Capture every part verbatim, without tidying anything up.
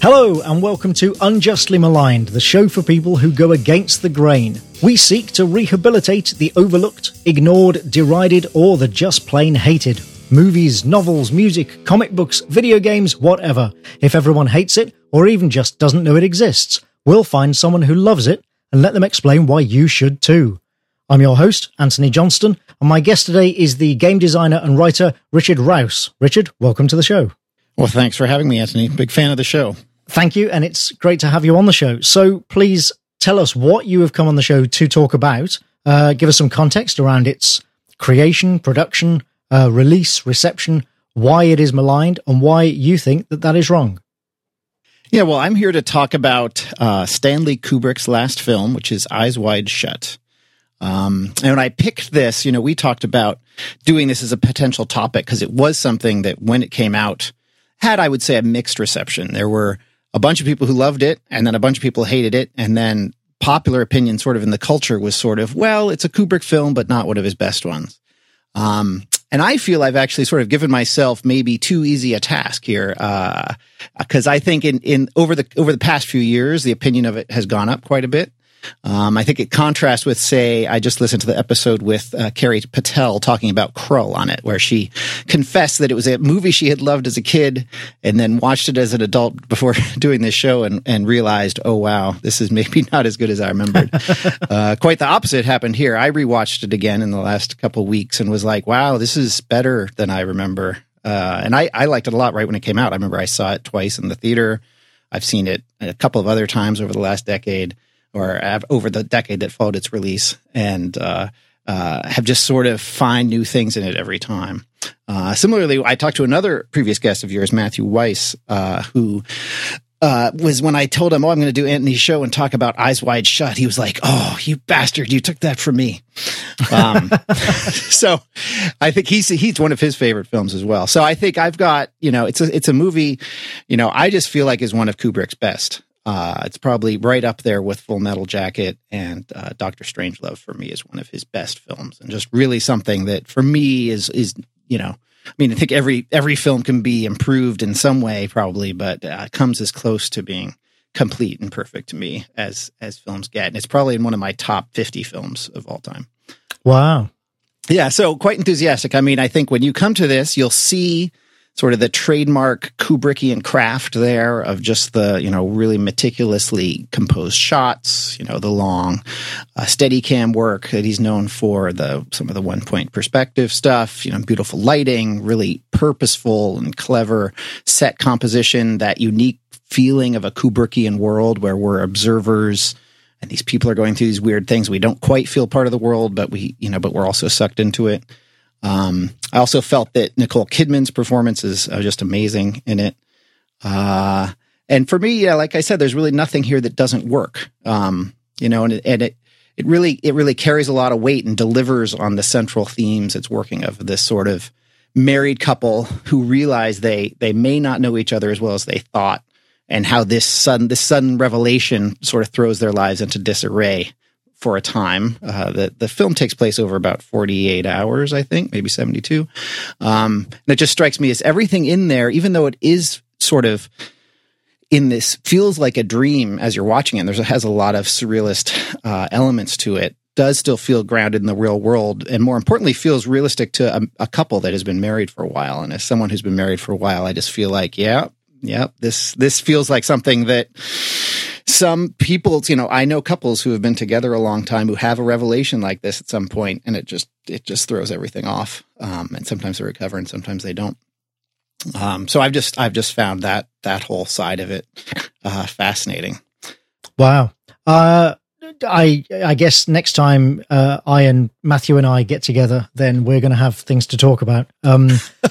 Hello and welcome to Unjustly Maligned, the show for people who go against the grain. We seek to rehabilitate the overlooked, ignored, derided, or the just plain hated. Movies, novels, music, comic books, video games, whatever. If everyone hates it, or even just doesn't know it exists, we'll find someone who loves it and let them explain why you should too. I'm your host, Anthony Johnston, and my guest today is the game designer and writer Richard Rouse. Richard, welcome to the show. Well, thanks for having me, Anthony. Big fan of the show. Thank you, and it's great to have you on the show. So please tell us what you have come on the show to talk about. Uh, give us some context around its creation, production, uh, release, reception, why it is maligned, and why you think that that is wrong. Yeah, well, I'm here to talk about uh, Stanley Kubrick's last film, which is Eyes Wide Shut. Um, and when I picked this, you know, we talked about doing this as a potential topic because it was something that when it came out had, I would say, a mixed reception. There were a bunch of people who loved it, and then a bunch of people hated it, and then popular opinion sort of in the culture was sort of, well, it's a Kubrick film, but not one of his best ones. Um, and I feel I've actually sort of given myself maybe too easy a task here, uh, because I think in, in over the over the past few years, the opinion of it has gone up quite a bit. Um, I think it contrasts with, say, I just listened to the episode with uh, Carrie Patel talking about Krull on it, where she confessed that it was a movie she had loved as a kid and then watched it as an adult before doing this show and, and realized, oh, wow, this is maybe not as good as I remembered. uh, quite the opposite happened here. I rewatched it again in the last couple of weeks and was like, wow, this is better than I remember. Uh, and I, I liked it a lot right when it came out. I remember I saw it twice in the theater. I've seen it a couple of other times over the last decade. or over the decade that followed its release, and uh, uh, have just sort of find new things in it every time. Uh, similarly, I talked to another previous guest of yours, Matthew Weiss, uh, who uh, was, when I told him, oh, I'm going to do Anthony's show and talk about Eyes Wide Shut, he was like, oh, you bastard, you took that from me. Um, so I think he's he's one of his favorite films as well. So I think I've got, you know, it's a, it's a movie, you know, I just feel like is one of Kubrick's best. Uh, it's probably right up there with Full Metal Jacket, and uh, Doctor Strangelove for me is one of his best films, and just really something that for me is is you know, I mean, I think every every film can be improved in some way probably, but uh, comes as close to being complete and perfect to me as as films get, and it's probably in one of my top fifty films of all time. Wow, yeah, so quite enthusiastic. I mean, I think when you come to this, you'll see sort of the trademark Kubrickian craft there of just the, you know, really meticulously composed shots, you know, the long uh, Steadicam work that he's known for, the some of the one-point perspective stuff, you know, beautiful lighting, really purposeful and clever set composition, that unique feeling of a Kubrickian world where we're observers and these people are going through these weird things. We don't quite feel part of the world, but we, you know, but we're also sucked into it. Um, I also felt that Nicole Kidman's performance is uh, just amazing in it. Uh, and for me, yeah, like I said, there's really nothing here that doesn't work. Um, you know, and, it, and it, it really, it really carries a lot of weight and delivers on the central themes it's working of, this sort of married couple who realize they, they may not know each other as well as they thought, and how this sudden, this sudden revelation sort of throws their lives into disarray for a time. Uh, the, the film takes place over about forty-eight hours, I think, maybe seventy-two. Um, and it just strikes me as everything in there, even though it is sort of in this, feels like a dream as you're watching it, there's, it has a lot of surrealist uh, elements to it, does still feel grounded in the real world, and more importantly, feels realistic to a, a couple that has been married for a while. And as someone who's been married for a while, I just feel like, yeah, yeah, this this feels like something that some people, you know, I know couples who have been together a long time who have a revelation like this at some point, and it just it just throws everything off. Um, and sometimes they recover, and sometimes they don't. Um, so I've just I've just found that that whole side of it uh, fascinating. Wow. Uh, I I guess next time uh, I and Matthew and I get together, then we're going to have things to talk about. Um,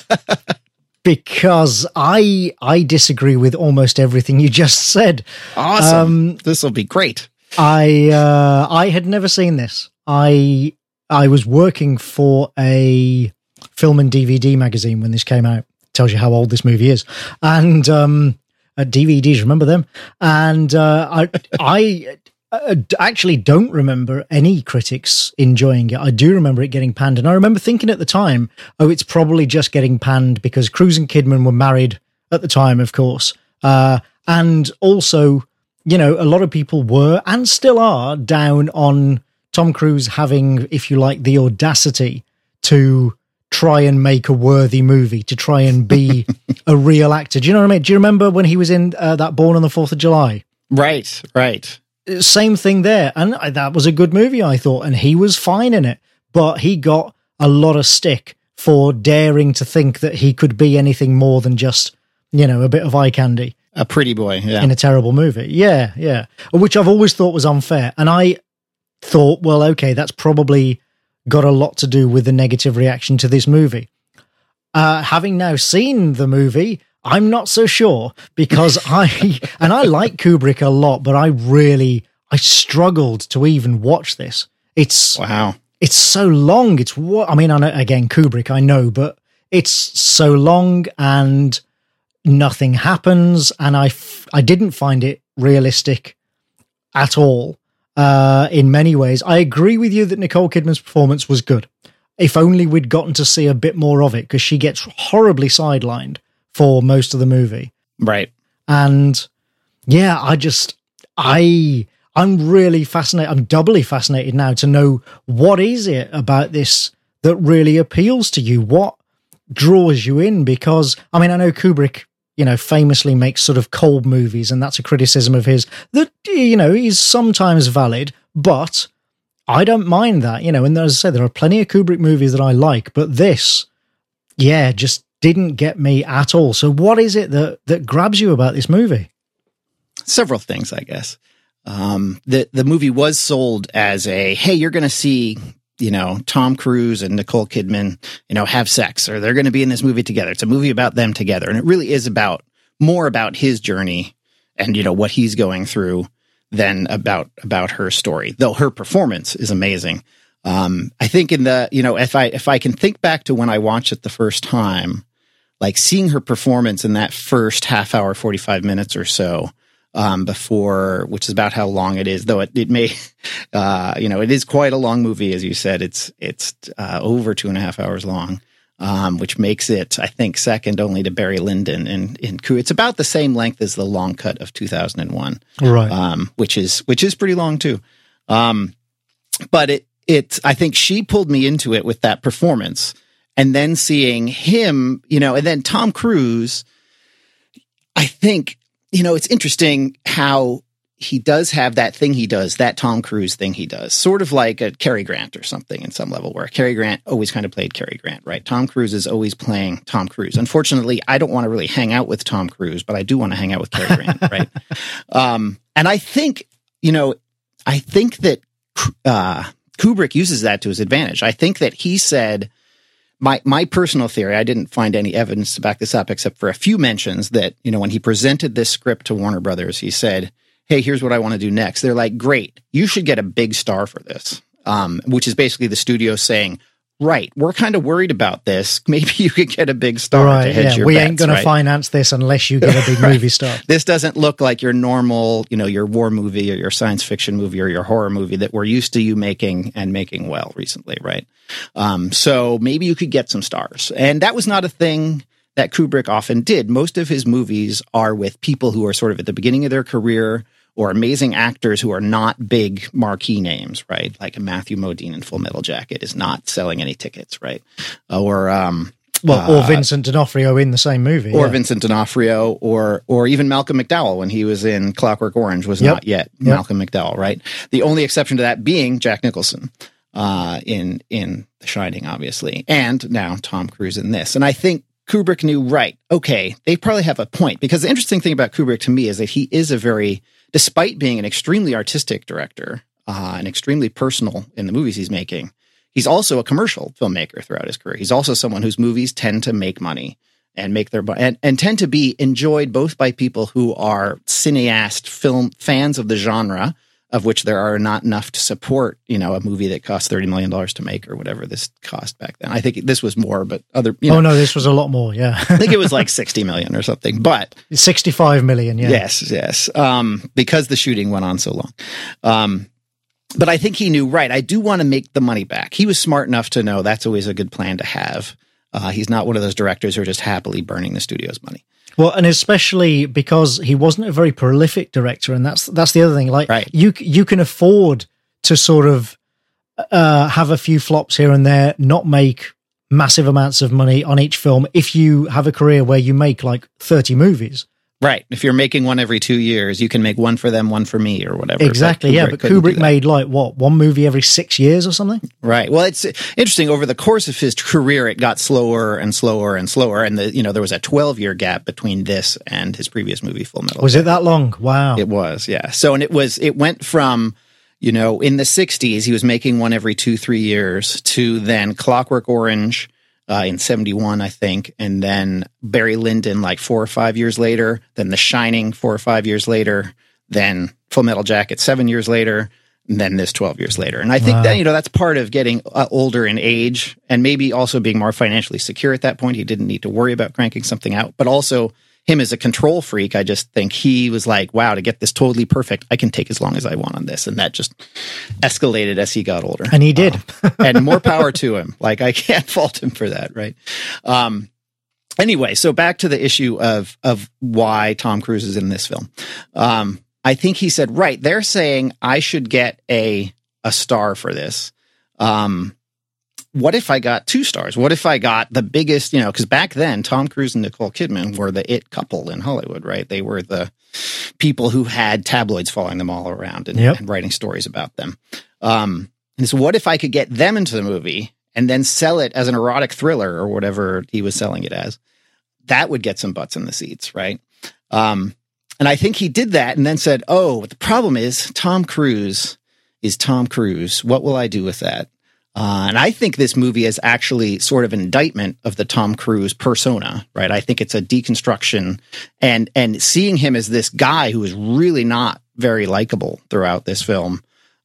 because I I disagree with almost everything you just said. Awesome. Um, this will be great. I uh, I had never seen this. I I was working for a film and D V D magazine when this came out. Tells you how old this movie is. And um, uh, D V Ds, remember them? And uh, I I uh, actually don't remember any critics enjoying it. I do remember it getting panned. And I remember thinking at the time, oh, it's probably just getting panned because Cruise and Kidman were married at the time, of course. Uh, And also, you know, a lot of people were and still are down on Tom Cruise having, if you like, the audacity to try and make a worthy movie, to try and be a real actor. Do you know what I mean? Do you remember when he was in uh, that Born on the fourth of July? Right, right. Same thing there. And that was a good movie, I thought, and he was fine in it. But he got a lot of stick for daring to think that he could be anything more than just, you know, a bit of eye candy. A pretty boy, yeah. In a terrible movie. Yeah, yeah. Which I've always thought was unfair. And I thought, well, okay, that's probably got a lot to do with the negative reaction to this movie. Uh, having now seen the movie, I'm not so sure, because I, and I like Kubrick a lot, but I really, I struggled to even watch this. It's, wow. It's so long. It's what, I mean, I know, again, Kubrick, I know, but it's so long and nothing happens. And I, f- I didn't find it realistic at all. Uh, in many ways, I agree with you that Nicole Kidman's performance was good. If only we'd gotten to see a bit more of it, because she gets horribly sidelined for most of the movie. Right. And yeah, I just, I, I'm really fascinated. I'm doubly fascinated now to know what is it about this that really appeals to you? What draws you in? Because, I mean, I know Kubrick, you know, famously makes sort of cold movies, and that's a criticism of his that, you know, is sometimes valid, but I don't mind that, you know, and as I said, there are plenty of Kubrick movies that I like, but this, yeah, just didn't get me at all. So what is it that, that grabs you about this movie? Several things, I guess. Um, the, the movie was sold as a, hey, you're going to see, you know, Tom Cruise and Nicole Kidman, you know, have sex, or they're going to be in this movie together. It's a movie about them together. And it really is about more about his journey and, you know, what he's going through than about, about her story, though her performance is amazing. Um, I think in the, you know, if I, if I can think back to when I watched it the first time, like seeing her performance in that first half hour, forty-five minutes or so, um, before, which is about how long it is, though it, it may, uh, you know, it is quite a long movie. As you said, it's, it's, uh, over two and a half hours long, um, which makes it, I think, second only to Barry Lyndon in, in Crew. It's about the same length as the long cut of two thousand one. Right. Um, which is, which is pretty long too. Um, but it, it, I think she pulled me into it with that performance, and then seeing him, you know, and then Tom Cruise, I think, you know, it's interesting how he does have that thing he does, that Tom Cruise thing he does, sort of like a Cary Grant or something in some level, where Cary Grant always kind of played Cary Grant, right? Tom Cruise is always playing Tom Cruise. Unfortunately, I don't want to really hang out with Tom Cruise, but I do want to hang out with Cary Grant, right? Um, and I think, you know, I think that uh, Kubrick uses that to his advantage. I think that he said, My my personal theory, I didn't find any evidence to back this up except for a few mentions that, you know, when he presented this script to Warner Brothers, he said, hey, here's what I want to do next. They're like, great, you should get a big star for this, um, which is basically the studio saying, right, we're kind of worried about this. Maybe you could get a big star right, to hedge yeah. your We bets, ain't going right? to finance this unless you get a big right. movie star. This doesn't look like your normal, you know, your war movie or your science fiction movie or your horror movie that we're used to you making and making well recently, right? Um, so maybe you could get some stars. And that was not a thing that Kubrick often did. Most of his movies are with people who are sort of at the beginning of their career, or amazing actors who are not big marquee names, right? Like a Matthew Modine in Full Metal Jacket is not selling any tickets, right? Or um, well, uh, or Vincent D'Onofrio in the same movie, or yeah. Vincent D'Onofrio, or or even Malcolm McDowell when he was in Clockwork Orange was yep. not yet yep. Malcolm McDowell, right? The only exception to that being Jack Nicholson uh, in in The Shining, obviously, and now Tom Cruise in this. And I think Kubrick knew, right, okay, they probably have a point, because the interesting thing about Kubrick to me is that he is a very, despite being an extremely artistic director uh, and extremely personal in the movies he's making, he's also a commercial filmmaker throughout his career. He's also someone whose movies tend to make money and make their and, and tend to be enjoyed both by people who are cineast film fans of the genre, of which there are not enough to support, you know, a movie that cost thirty million dollars to make or whatever this cost back then. I think this was more, but other, you know, oh no, this was a lot more. Yeah. I think it was like sixty million or something, but sixty-five million. Yeah. Yes. Yes. Um, because the shooting went on so long. Um, but I think he knew, right, I do want to make the money back. He was smart enough to know that's always a good plan to have. Uh, he's not one of those directors who are just happily burning the studio's money. Well, and especially because he wasn't a very prolific director, and that's that's the other thing. Like, right. you you can afford to sort of uh, have a few flops here and there, not make massive amounts of money on each film if you have a career where you make like thirty movies. Right. If you're making one every two years, you can make one for them, one for me, or whatever. Exactly, but yeah. But Kubrick made like, what, one movie every six years or something? Right. Well, it's interesting. Over the course of his career, it got slower and slower and slower. And, the, you know, there was a twelve-year gap between this and his previous movie, Full Metal. Was it that long? Wow. It was, yeah. So, and it was, it went from, you know, in the sixties, he was making one every two, three years, to then Clockwork Orange, Uh, in seventy-one, I think, and then Barry Lyndon like four or five years later, then The Shining four or five years later, then Full Metal Jacket seven years later, and then this twelve years later. And I think wow. that, you know, that's part of getting uh, older in age and maybe also being more financially secure at that point. He didn't need to worry about cranking something out, but also him as a control freak. I just think he was like, wow, to get this totally perfect, I can take as long as I want on this. And that just escalated as he got older. And he did. uh, and more power to him. Like, I can't fault him for that, right? Um, anyway, so back to the issue of of why Tom Cruise is in this film. Um, I think he said, right, they're saying I should get a a star for this. Um What if I got two stars? What if I got the biggest, you know, because back then, Tom Cruise and Nicole Kidman were the it couple in Hollywood, right? They were the people who had tabloids following them all around and, yep. and writing stories about them. Um, and so what if I could get them into the movie and then sell it as an erotic thriller or whatever he was selling it as? That would get some butts in the seats, right? Um, and I think he did that and then said, oh, but the problem is Tom Cruise is Tom Cruise. What will I do with that? Uh, and I think this movie is actually sort of an indictment of the Tom Cruise persona, right? I think it's a deconstruction and, and seeing him as this guy who is really not very likable throughout this film,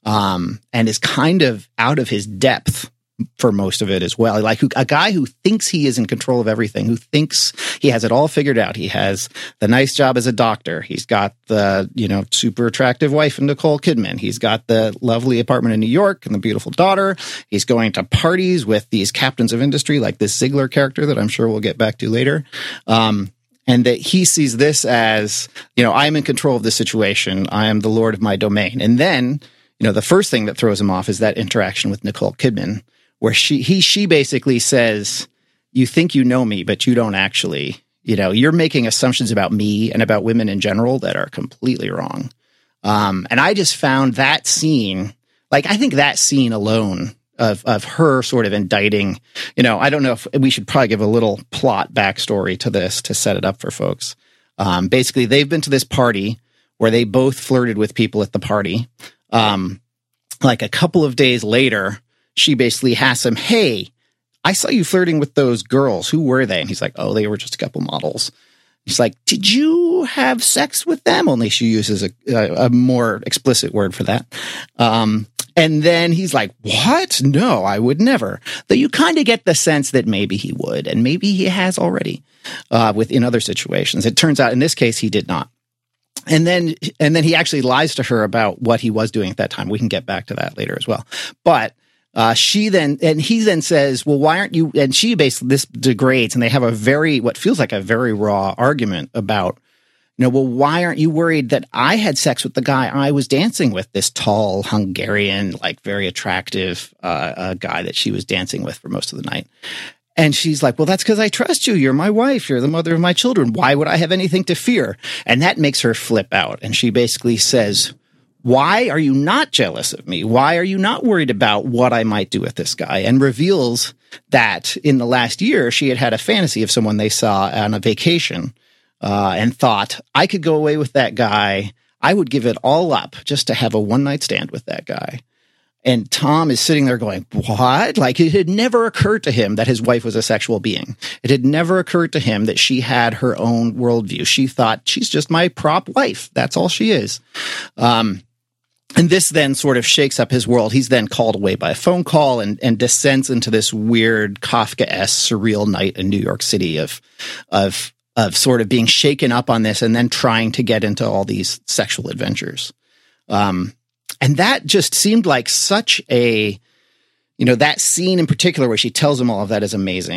um, and is kind of out of his depth for most of it as well. Like who, a guy who thinks he is in control of everything, who thinks he has it all figured out. He has the nice job as a doctor. He's got the, you know, super attractive wife in Nicole Kidman. He's got the lovely apartment in New York and the beautiful daughter. He's going to parties with these captains of industry, like this Ziegler character that I'm sure we'll get back to later. Um, and that he sees this as, you know, I'm in control of this situation. I am the lord of my domain. And then, you know, the first thing that throws him off is that interaction with Nicole Kidman, where she, he, she basically says, you think you know me, but you don't actually, you know, you're making assumptions about me and about women in general that are completely wrong. Um, and I just found that scene, like, I think that scene alone of, of her sort of indicting, you know, I don't know if we should probably give a little plot backstory to this to set it up for folks. Um, basically they've been to this party where they both flirted with people at the party. Um, like a couple of days later, she basically asks him, hey, I saw you flirting with those girls. Who were they? And he's like, oh, they were just a couple models. He's like, did you have sex with them? Only she uses a, a, a more explicit word for that. Um, and then he's like, what? No, I would never. Though you kind of get the sense that maybe he would, and maybe he has already uh, with in other situations. It turns out in this case, he did not. And then, and then he actually lies to her about what he was doing at that time. We can get back to that later as well. But Uh, she then, and he then says, well, why aren't you, and she basically, this degrades, and they have a very, what feels like a very raw argument about, you know, well, why aren't you worried that I had sex with the guy I was dancing with, this tall Hungarian, like very attractive uh, uh, guy that she was dancing with for most of the night. And she's like, well, that's because I trust you. You're my wife. You're the mother of my children. Why would I have anything to fear? And that makes her flip out. And she basically says, why are you not jealous of me? Why are you not worried about what I might do with this guy? And reveals that in the last year, she had had a fantasy of someone they saw on a vacation uh, and thought, I could go away with that guy. I would give it all up just to have a one-night stand with that guy. And Tom is sitting there going, what? Like, it had never occurred to him that his wife was a sexual being. It had never occurred to him that she had her own worldview. She thought, she's just my prop wife. That's all she is. Um, And this then sort of shakes up his world. He's then called away by a phone call and, and descends into this weird Kafka-esque surreal night in New York City of, of, of sort of being shaken up on this and then trying to get into all these sexual adventures. Um, and that just seemed like such a, you know, that scene in particular where she tells him all of that is amazing.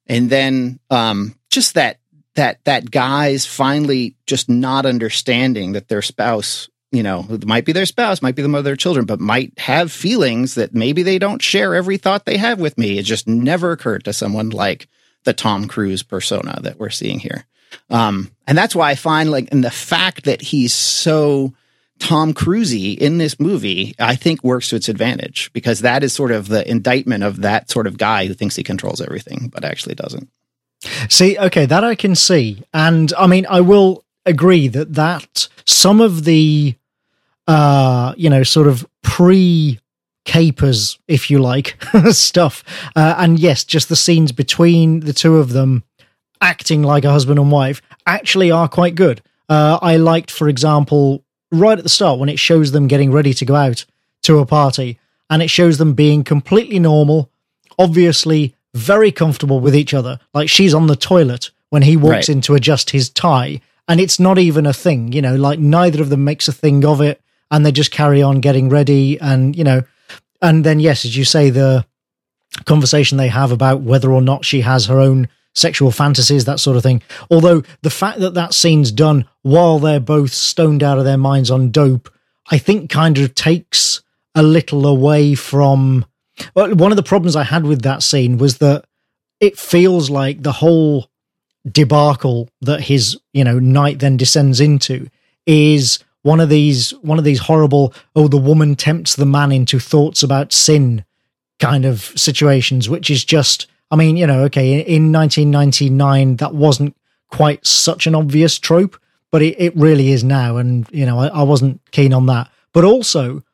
And then um, just that that that guys finally just not understanding that their spouse, you know, might be their spouse, might be the mother of their children, but might have feelings that maybe they don't share every thought they have with me. It just never occurred to someone like the Tom Cruise persona that we're seeing here. Um, and that's why I find, like, in the fact that he's so Tom Cruise-y in this movie, I think works to its advantage, because that is sort of the indictment of that sort of guy who thinks he controls everything, but actually doesn't. See, okay, that I can see. And I mean, I will agree that that some of the, uh, you know, sort of pre-capers, if you like, stuff. Uh, and yes, just the scenes between the two of them acting like a husband and wife actually are quite good. Uh, I liked, for example, right at the start when it shows them getting ready to go out to a party, and it shows them being completely normal, obviously very comfortable with each other. Like, she's on the toilet when he walks right. in to adjust his tie, and it's not even a thing, you know, like neither of them makes a thing of it, and they just carry on getting ready. And, you know, and then, yes, as you say, the conversation they have about whether or not she has her own sexual fantasies, that sort of thing. Although the fact that that scene's done while they're both stoned out of their minds on dope, I think kind of takes a little away from... Well, one of the problems I had with that scene was that it feels like the whole debacle that his, you know, night then descends into is one of these, one of these horrible, oh, the woman tempts the man into thoughts about sin kind of situations, which is just... I mean, you know, okay, in nineteen ninety-nine, that wasn't quite such an obvious trope, but it, it really is now. And, you know, I, I wasn't keen on that. But also,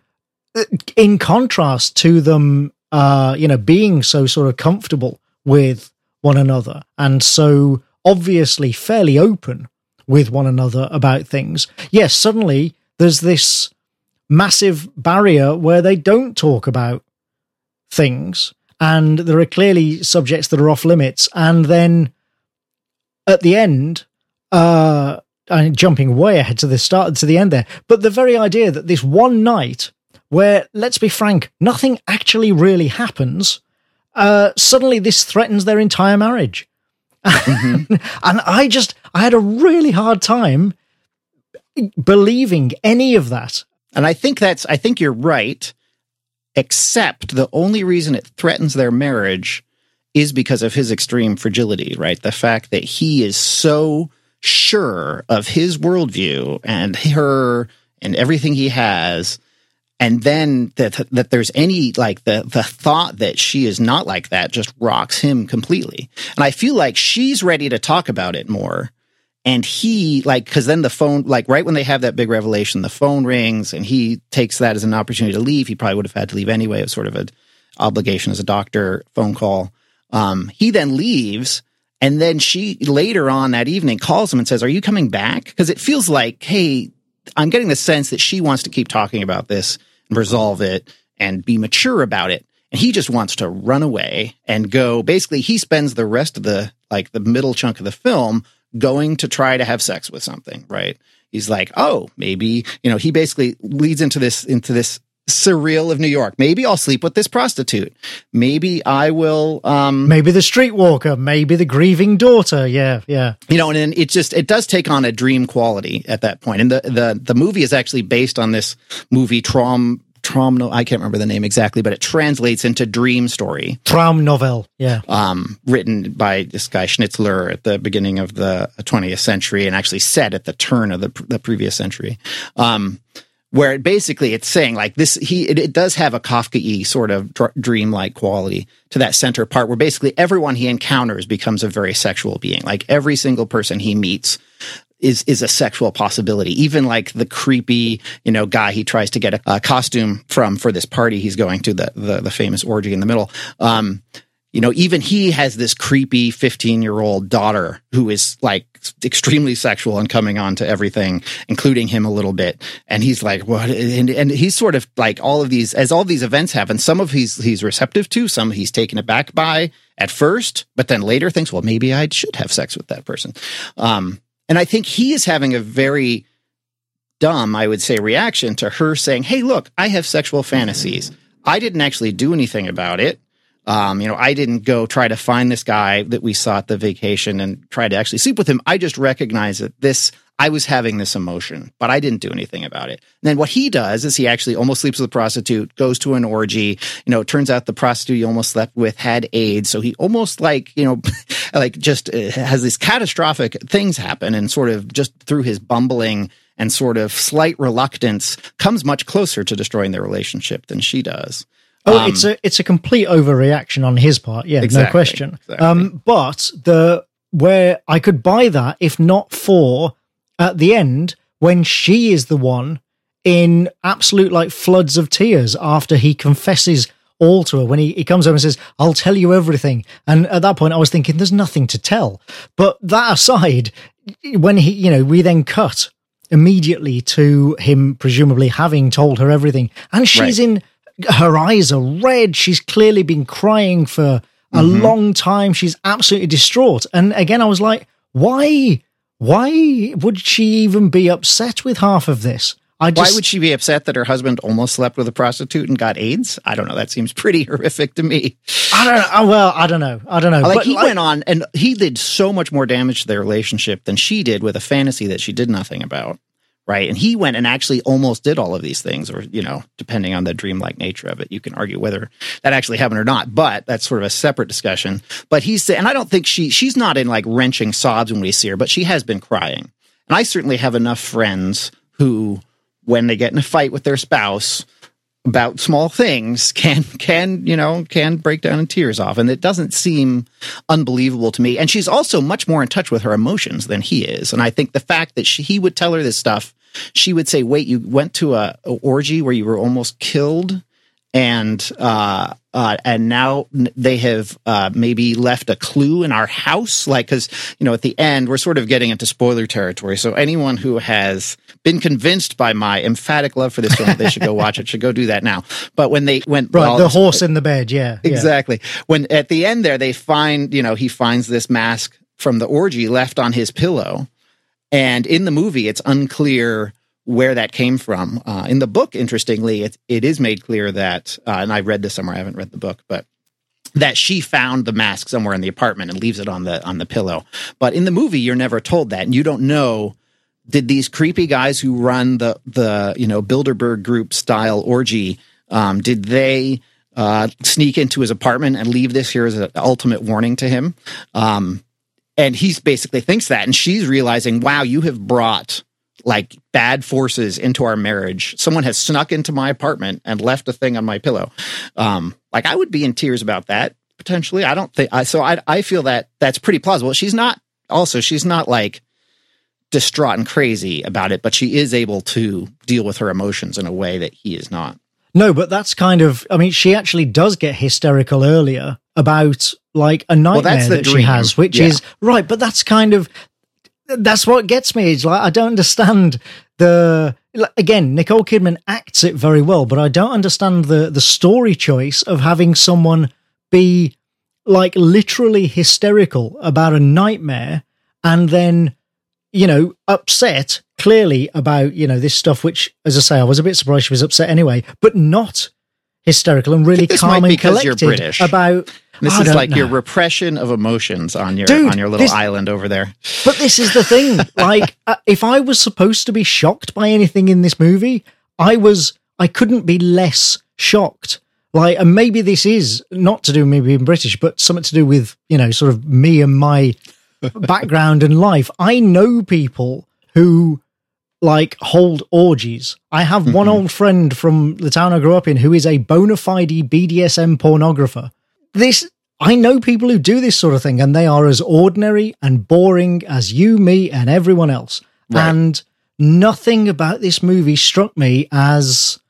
in contrast to them, uh, you know, being so sort of comfortable with one another and so obviously fairly open with one another about things, yes, suddenly there's this massive barrier where they don't talk about things. And there are clearly subjects that are off limits. And then at the end, uh, I'm jumping way ahead to the start, to the end there, but the very idea that this one night where, let's be frank, nothing actually really happens, uh, suddenly this threatens their entire marriage. Mm-hmm. And I just, I had a really hard time believing any of that. And I think that's, I think you're right. Except the only reason it threatens their marriage is because of his extreme fragility, right? The fact that he is so sure of his worldview and her and everything he has, and then that that there's any, like, the, the thought that she is not like that just rocks him completely. And I feel like she's ready to talk about it more. And he, like, because then the phone, like, right when they have that big revelation, the phone rings, and he takes that as an opportunity to leave. He probably would have had to leave anyway. It was sort of an obligation as a doctor phone call. Um, he then leaves, and then she later on that evening calls him and says, "Are you coming back?" Because it feels like, hey, I'm getting the sense that she wants to keep talking about this and resolve it and be mature about it. And he just wants to run away and go. Basically, he spends the rest of the, like, the middle chunk of the film going to try to have sex with something, right? He's like, oh, maybe, you know, he basically leads into this, into this surreal of New York. Maybe I'll sleep with this prostitute. Maybe I will, um, maybe the streetwalker, maybe the grieving daughter. Yeah. Yeah. You know, and then it just, it does take on a dream quality at that point. And the, the, the movie is actually based on this movie, Traum, Traum, no, I can't remember the name exactly, but it translates into Dream Story. Traum Novel, yeah. Um, written by this guy Schnitzler at the beginning of the twentieth century, and actually set at the turn of the, the previous century. Um, where it basically it's saying, like, this, he, it, it does have a Kafka-y sort of dr- dreamlike quality to that center part, where basically everyone he encounters becomes a very sexual being. Like, every single person he meets is is a sexual possibility. Even, like, the creepy, you know, guy he tries to get a, a costume from for this party he's going to, the, the the famous orgy in the middle. Um, you know, even he has this creepy fifteen-year-old daughter who is, like, extremely sexual and coming on to everything, including him a little bit. And he's like, what? And, and he's sort of like, all of these, as all these events happen, some of he's he's receptive to, some he's taken aback by at first, but then later thinks, well, maybe I should have sex with that person. Um, And I think he is having a very dumb, I would say, reaction to her saying, hey, look, I have sexual fantasies. I didn't actually do anything about it. Um, you know, I didn't go try to find this guy that we saw at the vacation and try to actually sleep with him. I just recognized that this, I was having this emotion, but I didn't do anything about it. And then what he does is he actually almost sleeps with a prostitute, goes to an orgy. You know, it turns out the prostitute he almost slept with had AIDS. So he almost like, you know, like just uh, has these catastrophic things happen, and sort of just through his bumbling and sort of slight reluctance comes much closer to destroying their relationship than she does. Oh, Um, it's a it's a complete overreaction on his part. Yeah, Exactly, no question. exactly. Um, but the where I could buy that if not for at the end when she is the one in absolute like floods of tears after he confesses all to her, when he, he comes home and says, "I'll tell you everything." And at that point I was thinking there's nothing to tell. But that aside, when he, you know, we then cut immediately to him presumably having told her everything, and she's Right. in, her eyes are red. She's clearly been crying for a Mhm. long time. She's absolutely distraught. And again, I was like, why, why would she even be upset with half of this? I just, Why would she be upset that her husband almost slept with a prostitute and got AIDS? I don't know. That seems pretty horrific to me. I don't know. Well, I don't know. I don't know. Like But he like- went on and he did so much more damage to their relationship than she did with a fantasy that she did nothing about. Right. And he went and actually almost did all of these things, or, you know, depending on the dreamlike nature of it, you can argue whether that actually happened or not. But that's sort of a separate discussion. But he's, and I don't think she, she's not in like wrenching sobs when we see her, but she has been crying. And I certainly have enough friends who, when they get in a fight with their spouse about small things, can, can, you know, can break down in tears off. And it doesn't seem unbelievable to me. And she's also much more in touch with her emotions than he is. And I think the fact that she, he would tell her this stuff, she would say, "Wait, you went to a, a orgy where you were almost killed, and uh, uh, and now they have uh, maybe left a clue in our house." Like, because, you know, at the end, we're sort of getting into spoiler territory. So anyone who has been convinced by my emphatic love for this film that they should go watch it should go do that now. But when they went, right, well, the horse in the bed. Yeah, yeah. exactly. When at the end there, they find, you know, he finds this mask from the orgy left on his pillow. And in the movie, it's unclear where that came from. Uh, in the book, interestingly, it, it is made clear that, uh, and I read this somewhere, I haven't read the book, but that she found the mask somewhere in the apartment and leaves it on the on the pillow. But in the movie, you're never told that. And you don't know, did these creepy guys who run the, the you know, Bilderberg Group style orgy, um, did they uh, sneak into his apartment and leave this here as an ultimate warning to him? Um And he's basically thinks that. And she's realizing, wow, you have brought like bad forces into our marriage. Someone has snuck into my apartment and left a thing on my pillow. Um, like I would be in tears about that potentially. I don't think I, so I, I feel that that's pretty plausible. She's not also, she's not like distraught and crazy about it, but she is able to deal with her emotions in a way that he is not. No, but that's kind of, I mean, she actually does get hysterical earlier about like a nightmare that's the that she dream. has, which Yeah. is right. But that's kind of, that's what gets me. It's like, I don't understand the, like, again, Nicole Kidman acts it very well, but I don't understand the, the story choice of having someone be like literally hysterical about a nightmare and then, you know, upset clearly about, you know, this stuff, which, as I say, I was a bit surprised she was upset anyway, but not hysterical and really this calm might and be 'cause you're collected British. about. This I is don't like know. your repression of emotions on your Dude, on your little this- island over there. But this is the thing. Like, uh, if I was supposed to be shocked by anything in this movie, I was, I couldn't be less shocked. Like, and maybe this is not to do with me being British, but something to do with, you know, sort of me and my background and life. I know people who like hold orgies. I have one Mhm. old friend from the town I grew up in who is a bona fide B D S M pornographer. This, I know people who do this sort of thing and they are as ordinary and boring as you, me, and everyone else. Right. And nothing about this movie struck me as,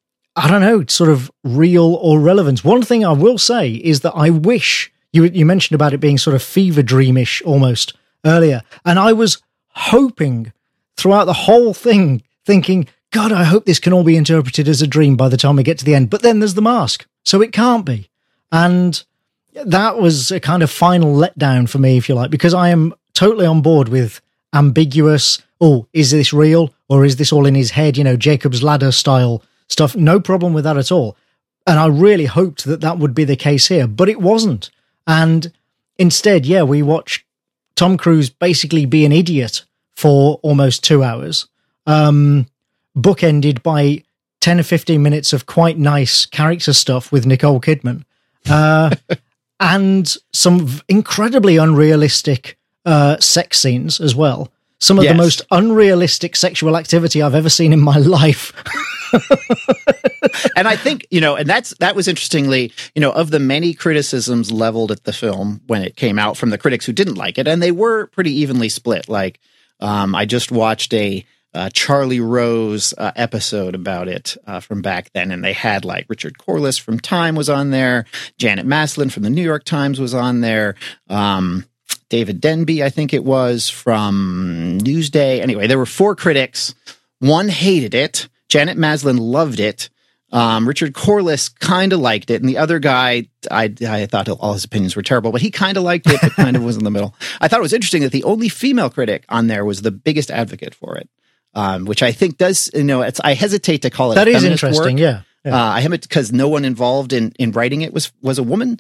I don't know, sort of real or relevant. One thing I will say is that I wish, you, you mentioned about it being sort of fever dreamish almost earlier. And I was hoping throughout the whole thing, thinking, God, I hope this can all be interpreted as a dream by the time we get to the end. But then there's the mask, so it can't be. And that was a kind of final letdown for me, if you like, because I am totally on board with ambiguous, oh, is this real or is this all in his head? You know, Jacob's Ladder style stuff. No problem with that at all. And I really hoped that that would be the case here, but it wasn't. And instead, yeah, we watched Tom Cruise basically be an idiot for almost two hours, um, bookended by ten or fifteen minutes of quite nice character stuff with Nicole Kidman, uh, and some v- incredibly unrealistic uh, sex scenes as well. Some of yes. the most unrealistic sexual activity I've ever seen in my life. And I think, you know, and that's, that was interestingly, you know, of the many criticisms leveled at the film when it came out from the critics who didn't like it, and they were pretty evenly split. Like, um, I just watched a uh, Charlie Rose uh, episode about it uh, from back then, and they had like Richard Corliss from Time was on there, Janet Maslin from the New York Times was on there, um, David Denby, I think it was, from Newsday. Anyway, there were four critics. One hated it. Janet Maslin loved it. Um, Richard Corliss kind of liked it. And the other guy, I, I thought all his opinions were terrible, but he kind of liked it, but kind of was in the middle. I thought it was interesting that the only female critic on there was the biggest advocate for it, um, which I think does, you know, it's, I hesitate to call it that is feminist interesting, work. yeah. Yeah. Uh, I have it because no one involved in, in writing it was was a woman,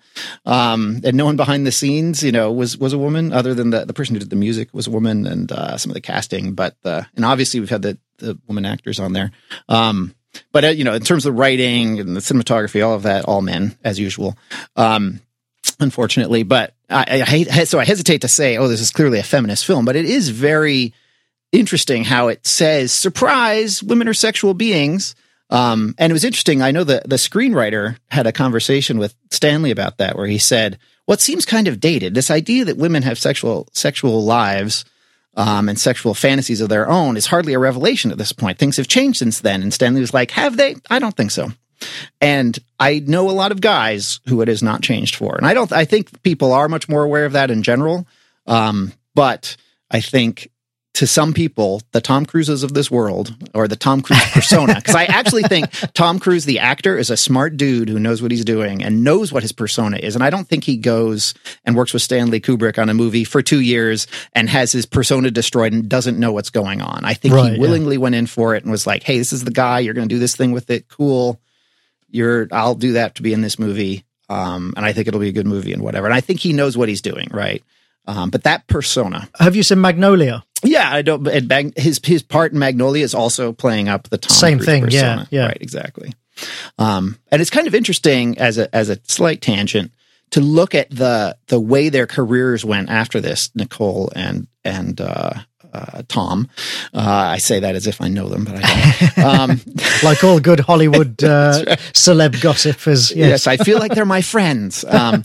um, and no one behind the scenes, you know, was was a woman. Other than the, the person who did the music was a woman, and uh, some of the casting. But uh, and obviously we've had the the woman actors on there. Um, but uh, you know, in terms of writing and the cinematography, all of that, all men as usual. Um, unfortunately, but I, I hate so I hesitate to say, oh, this is clearly a feminist film, but it is very interesting how it says, surprise, women are sexual beings. Um, and it was interesting. I know the, the screenwriter had a conversation with Stanley about that, where he said, what seems kind of dated, this idea that women have sexual, sexual lives, um, and sexual fantasies of their own is hardly a revelation at this point. Things have changed since then. And Stanley was like, have they? I don't think so. And I know a lot of guys who it has not changed for. And I don't, I think people are much more aware of that in general. Um, but I think, to some people, the Tom Cruises of this world, or the Tom Cruise persona, because I actually think Tom Cruise, the actor, is a smart dude who knows what he's doing and knows what his persona is. And I don't think he goes and works with Stanley Kubrick on a movie for two years and has his persona destroyed and doesn't know what's going on. I think right, he willingly yeah. went in for it and was like, hey, this is the guy. You're going to do this thing with it. Cool. You're, I'll do that to be in this movie. Um, and I think it'll be a good movie and whatever. And I think he knows what he's doing, right? Um, but that persona. Have you seen Magnolia? Yeah, I don't. And Mag, his his part in Magnolia is also playing up the Tom Same Cruise thing, persona. yeah, yeah, right, exactly. Um, and it's kind of interesting as a as a slight tangent to look at the the way their careers went after this, Nicole and and uh, uh, Tom. Uh, I say that as if I know them, but I don't. Um, like all good Hollywood uh, right. celeb gossipers. Yes. yes, I feel like they're my friends. Um,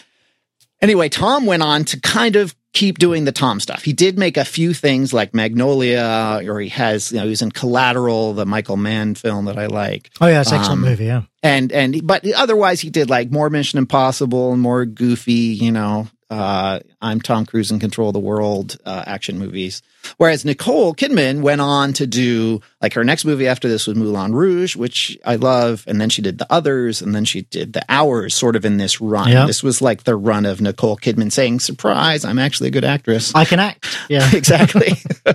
anyway, Tom went on to kind of keep doing the Tom stuff. He did make a few things like Magnolia, or he has, you know, he was in Collateral, the Michael Mann film that I like. Oh yeah, it's an excellent um, movie, yeah. And, and, but otherwise he did like more Mission Impossible and more goofy, you know, uh, I'm Tom Cruise in Control of the World, uh, action movies. Whereas Nicole Kidman went on to do, like, her next movie after this was Moulin Rouge, which I love. And then she did The Others, and then she did The Hours, sort of in this run. Yeah. This was like the run of Nicole Kidman saying, surprise, I'm actually a good actress. I can act. Yeah, exactly.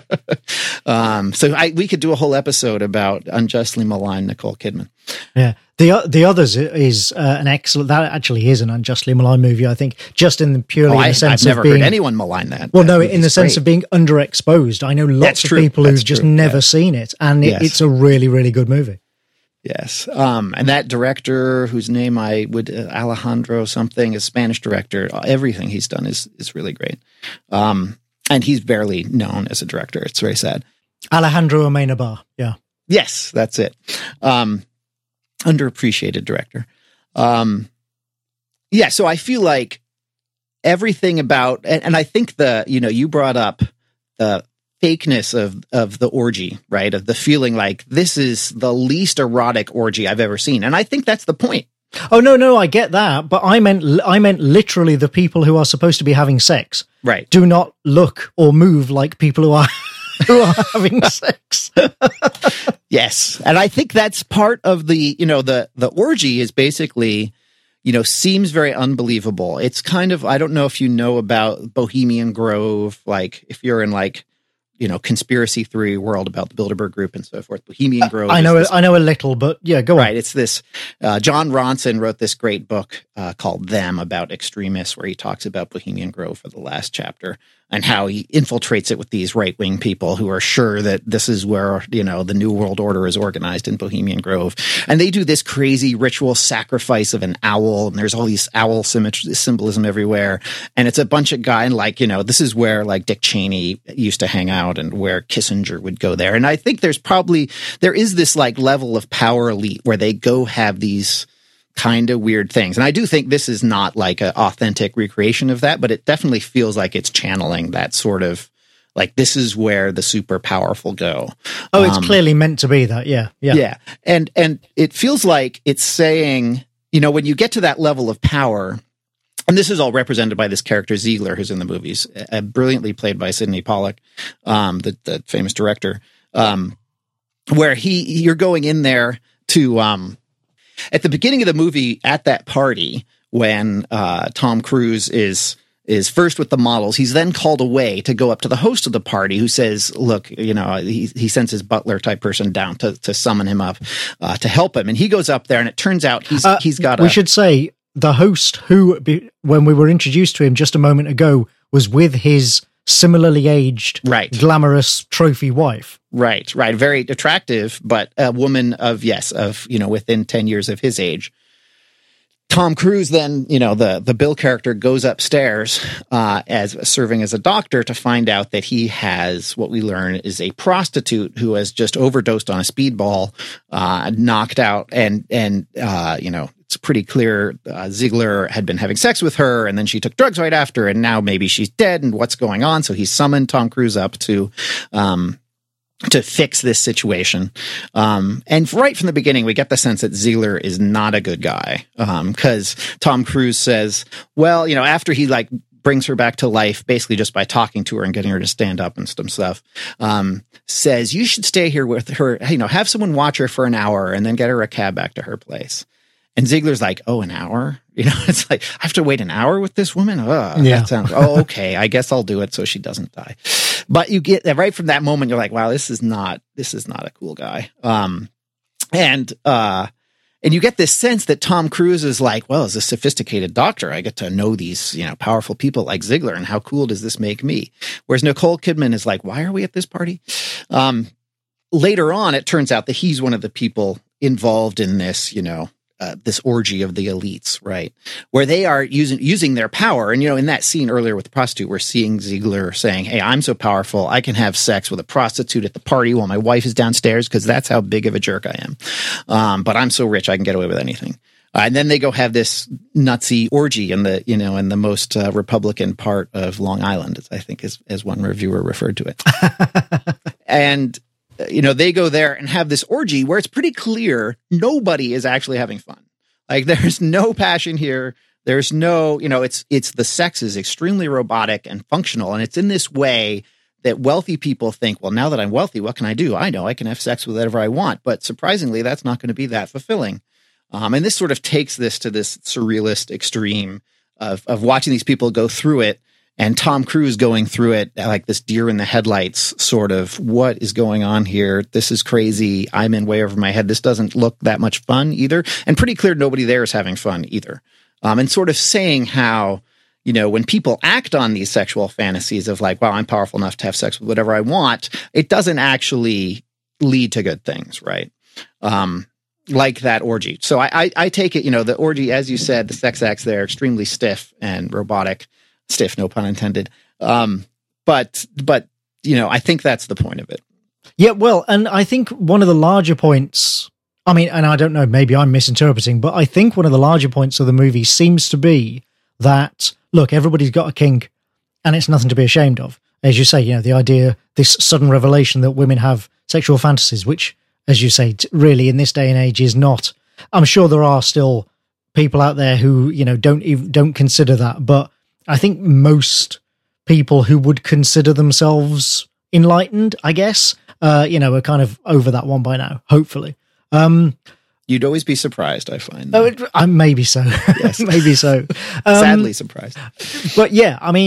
um, so I, we could do a whole episode about unjustly maligned Nicole Kidman. Yeah. The the Others is uh, an excellent. That actually is an unjustly maligned movie. I think just in the purely Oh, in the I, sense I've never of being. heard anyone malign that. Well, that no, in the sense great. of being underexposed. I know lots That's of true. people That's who've just true. never Yeah. seen it, and it, Yes. it's a really, really good movie. Yes. Um, and that director, whose name I would, uh, Alejandro something, a Spanish director, uh, everything he's done is is really great. Um, and he's barely known as a director. It's very sad. Alejandro Amenabar. Yeah. Yes, that's it. Um, underappreciated director. Um, yeah, so I feel like everything about, and, and I think the, you know, you brought up the fakeness of of the orgy, right? Of the feeling like this is the least erotic orgy I've ever seen. And I think that's the point. Oh no, no, I get that, but I meant I meant literally the people who are supposed to be having sex, Right. do not look or move like people who are who are having sex. Yes. And I think that's part of the, you know, the, the orgy is basically, you know, seems very unbelievable. It's kind of, I don't know if you know about Bohemian Grove, like if you're in like you know, conspiracy theory world about the Bilderberg Group and so forth. Bohemian Grove. I know, this, I know a little, but yeah, go on. Right. It's this, uh, John Ronson wrote this great book uh, called Them about extremists, where he talks about Bohemian Grove for the last chapter and how he infiltrates it with these right-wing people who are sure that this is where, you know, the New World Order is organized in Bohemian Grove. And they do this crazy ritual sacrifice of an owl, and there's all these owl symmetry, symbolism everywhere. And it's a bunch of guys, like, you know, this is where like Dick Cheney used to hang out and where Kissinger would go there. And I think there's probably, there is this like level of power elite where they go have these kind of weird things. And I do think this is not like an authentic recreation of that, but it definitely feels like it's channeling that sort of like, this is where the super powerful go. Oh, it's um, clearly meant to be that. Yeah. Yeah. Yeah. And, and it feels like it's saying, you know, when you get to that level of power, and this is all represented by this character Ziegler, who's in the movies, uh, brilliantly played by Sidney Pollack, um, the, the famous director, um, where he, you're going in there to, um, at the beginning of the movie, at that party, when uh, Tom Cruise is is first with the models, he's then called away to go up to the host of the party, who says, "Look, you know," he he sends his butler type person down to to summon him up uh, to help him, and he goes up there, and it turns out he's uh, he's got. We a, should say the host, who when we were introduced to him just a moment ago, was with his similarly aged, right, glamorous trophy wife. Right, right. Very attractive, but a woman of, yes, of, you know, within ten years of his age. Tom Cruise then, you know, the, the Bill character goes upstairs uh, as serving as a doctor to find out that he has, what we learn is a prostitute who has just overdosed on a speedball, uh, knocked out, and, and uh, you know, it's pretty clear uh, Ziegler had been having sex with her, and then she took drugs right after, and now maybe she's dead, and what's going on? So he summoned Tom Cruise up to um, to fix this situation. Um, and right from the beginning, we get the sense that Ziegler is not a good guy, because um, Tom Cruise says, well, you know, after he like brings her back to life, basically just by talking to her and getting her to stand up and some stuff, um, says, you should stay here with her, you know, have someone watch her for an hour and then get her a cab back to her place. And Ziegler's like, oh, an hour? You know, it's like, I have to wait an hour with this woman? Ugh, yeah. That sounds, oh, okay, I guess I'll do it so she doesn't die. But you get right from that moment, you're like, wow, this is not, this is not a cool guy. Um, and, uh, and you get this sense that Tom Cruise is like, well, as a sophisticated doctor, I get to know these, you know, powerful people like Ziegler, and how cool does this make me? Whereas Nicole Kidman is like, why are we at this party? Um, later on, it turns out that he's one of the people involved in this, you know, Uh, this orgy of the elites, right? Where they are using using their power. And, you know, in that scene earlier with the prostitute, we're seeing Ziegler saying, hey, I'm so powerful, I can have sex with a prostitute at the party while my wife is downstairs, because that's how big of a jerk I am. Um, but I'm so rich, I can get away with anything. Uh, and then they go have this nutsy orgy in the, you know, in the most uh, Republican part of Long Island, I think, is, as one reviewer referred to it. And you know, they go there and have this orgy where it's pretty clear nobody is actually having fun. Like, there's no passion here. There's no, you know, it's, it's the sex is extremely robotic and functional. And it's in this way that wealthy people think, well, now that I'm wealthy, what can I do? I know I can have sex with whatever I want. But surprisingly, that's not going to be that fulfilling. Um, and this sort of takes this to this surrealist extreme of, of watching these people go through it. And Tom Cruise going through it like this deer in the headlights sort of, what is going on here? This is crazy. I'm in way over my head. This doesn't look that much fun either. And pretty clear nobody there is having fun either. Um, and sort of saying how, you know, when people act on these sexual fantasies of like, wow, I'm powerful enough to have sex with whatever I want, it doesn't actually lead to good things, right? Um, like that orgy. So I, I, I take it, you know, the orgy, as you said, the sex acts there, extremely stiff and robotic. Stiff, no pun intended. Um, but, but, you know, I think that's the point of it. Yeah, well, and I think one of the larger points, I mean, and I don't know, maybe I'm misinterpreting, but I think one of the larger points of the movie seems to be that, look, everybody's got a kink and it's nothing to be ashamed of. As you say, you know, the idea, this sudden revelation that women have sexual fantasies, which, as you say, really in this day and age is not, I'm sure there are still people out there who, you know, don't even, don't consider that, but I think most people who would consider themselves enlightened, I guess, uh, you know, are kind of over that one by now, hopefully. Um, You'd always be surprised, I find. Oh, it, uh, maybe so. Yes. Maybe so. Um, Sadly surprised. But yeah, I mean,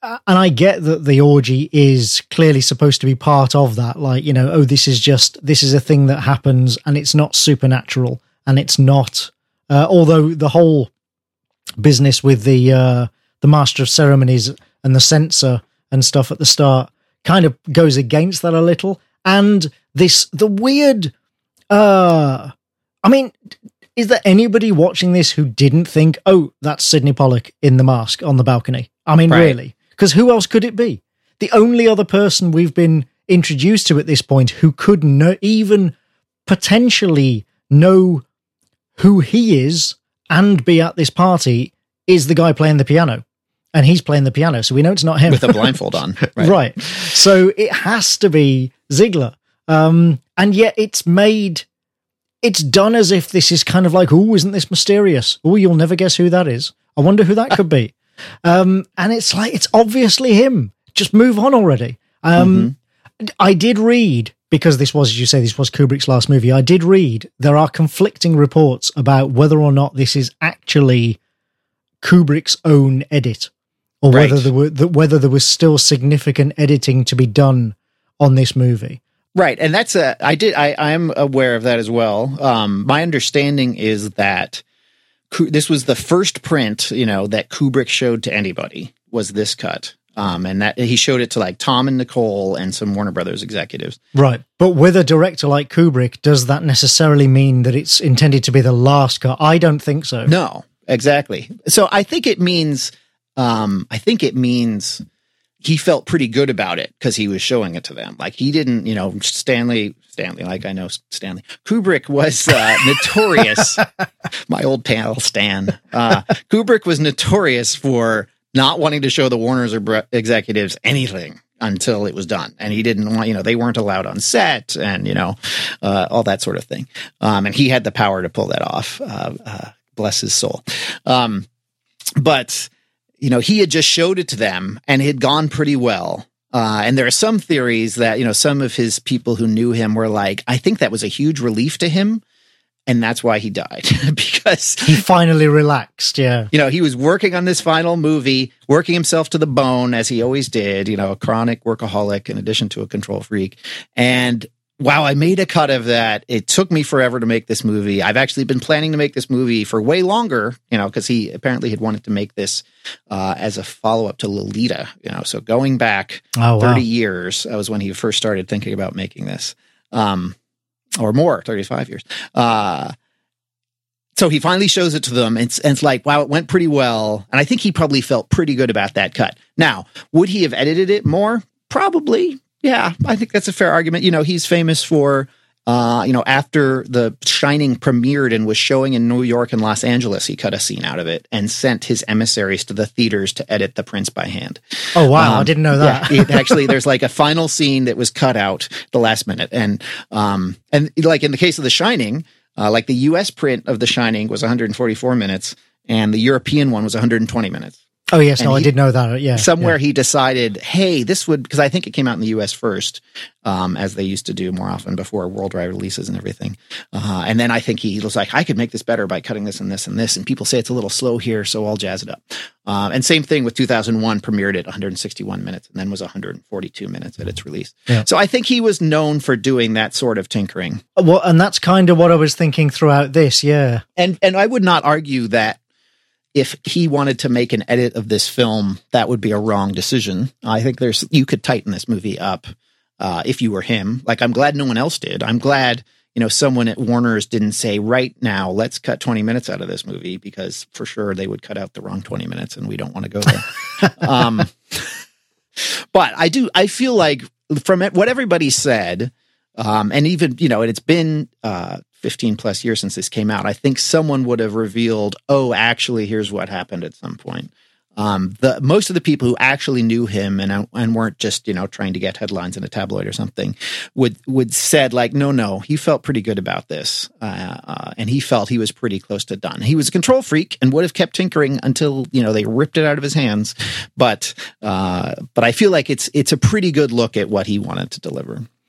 and I get that the orgy is clearly supposed to be part of that. Like, you know, oh, this is just, this is a thing that happens and it's not supernatural and it's not, uh, although the whole business with the, uh, the master of ceremonies and the censor and stuff at the start kind of goes against that a little. And this, the weird, uh, I mean, is there anybody watching this who didn't think, oh, that's Sidney Pollack in the mask on the balcony? I mean, right. Really? Because who else could it be? The only other person we've been introduced to at this point who could know, even potentially know who he is and be at this party is the guy playing the piano. And he's playing the piano, so we know it's not him. With a blindfold on. Right. Right. So it has to be Ziegler. Um, and yet it's made, it's done as if this is kind of like, oh, isn't this mysterious? Oh, you'll never guess who that is. I wonder who that could be. Um, and it's like, it's obviously him. Just move on already. Um, mm-hmm. I did read, because this was, as you say, this was Kubrick's last movie, I did read there are conflicting reports about whether or not this is actually Kubrick's own edit. Or right. whether there were whether there was still significant editing to be done on this movie, right? And that's a I did I I am aware of that as well. Um, my understanding is that this was the first print, you know, that Kubrick showed to anybody was this cut, um, and that he showed it to like Tom and Nicole and some Warner Brothers executives, right? But with a director like Kubrick, does that necessarily mean that it's intended to be the last cut? I don't think so. No, exactly. So I think it means. Um, I think it means he felt pretty good about it because he was showing it to them. Like he didn't, you know, Stanley, Stanley, like I know Stanley, Kubrick was uh, notorious. My old pal Stan. Uh, Kubrick was notorious for not wanting to show the Warner's or executives anything until it was done. And he didn't want, you know, they weren't allowed on set and, you know, uh, all that sort of thing. Um, and he had the power to pull that off. Uh, uh, bless his soul. Um, but you know, he had just showed it to them and it had gone pretty well. Uh, and there are some theories that, you know, some of his people who knew him were like, I think that was a huge relief to him. And that's why he died because he finally relaxed. Yeah. You know, he was working on this final movie, working himself to the bone as he always did, you know, a chronic workaholic in addition to a control freak. And wow, I made a cut of that. It took me forever to make this movie. I've actually been planning to make this movie for way longer, you know, because he apparently had wanted to make this uh, as a follow-up to Lolita, you know, so going back oh, wow. thirty years, that was when he first started thinking about making this, um, or more, thirty-five years. Uh, so he finally shows it to them, and it's, and it's like, wow, it went pretty well. And I think he probably felt pretty good about that cut. Now, would he have edited it more? Probably. Yeah, I think that's a fair argument. You know, he's famous for, uh, you know, after The Shining premiered and was showing in New York and Los Angeles, he cut a scene out of it and sent his emissaries to the theaters to edit the prints by hand. Oh, wow. Um, I didn't know that. Yeah, it actually, there's like a final scene that was cut out the last minute. And, um, and like in the case of The Shining, uh, like the U S print of The Shining was one hundred forty-four minutes and the European one was one hundred twenty minutes. Oh, yes. And no, he, I did know that. Yeah. Somewhere yeah. he decided, hey, this would, because I think it came out in the U S first, um, as they used to do more often before worldwide releases and everything. Uh, and then I think he was like, I could make this better by cutting this and this and this. And people say it's a little slow here, so I'll jazz it up. Uh, and same thing with two thousand one, premiered at one hundred sixty-one minutes and then was one hundred forty-two minutes at its release. Yeah. So I think he was known for doing that sort of tinkering. Well, and that's kind of what I was thinking throughout this. Yeah. And, and I would not argue that if he wanted to make an edit of this film, that would be a wrong decision. I think there's, you could tighten this movie up uh, if you were him. Like, I'm glad no one else did. I'm glad, you know, someone at Warner's didn't say, right now, let's cut twenty minutes out of this movie, because for sure they would cut out the wrong twenty minutes and we don't want to go there. um, but I do, I feel like from what everybody said, um, and even, you know, and it's been, uh, fifteen plus years since this came out, I think someone would have revealed, oh, actually, here's what happened at some point. Um, the most of the people who actually knew him and and weren't just, you know, trying to get headlines in a tabloid or something would would said like, no, no, he felt pretty good about this, uh, uh, and he felt he was pretty close to done. He was a control freak and would have kept tinkering until, you know, they ripped it out of his hands. But uh, but I feel like it's it's a pretty good look at what he wanted to deliver.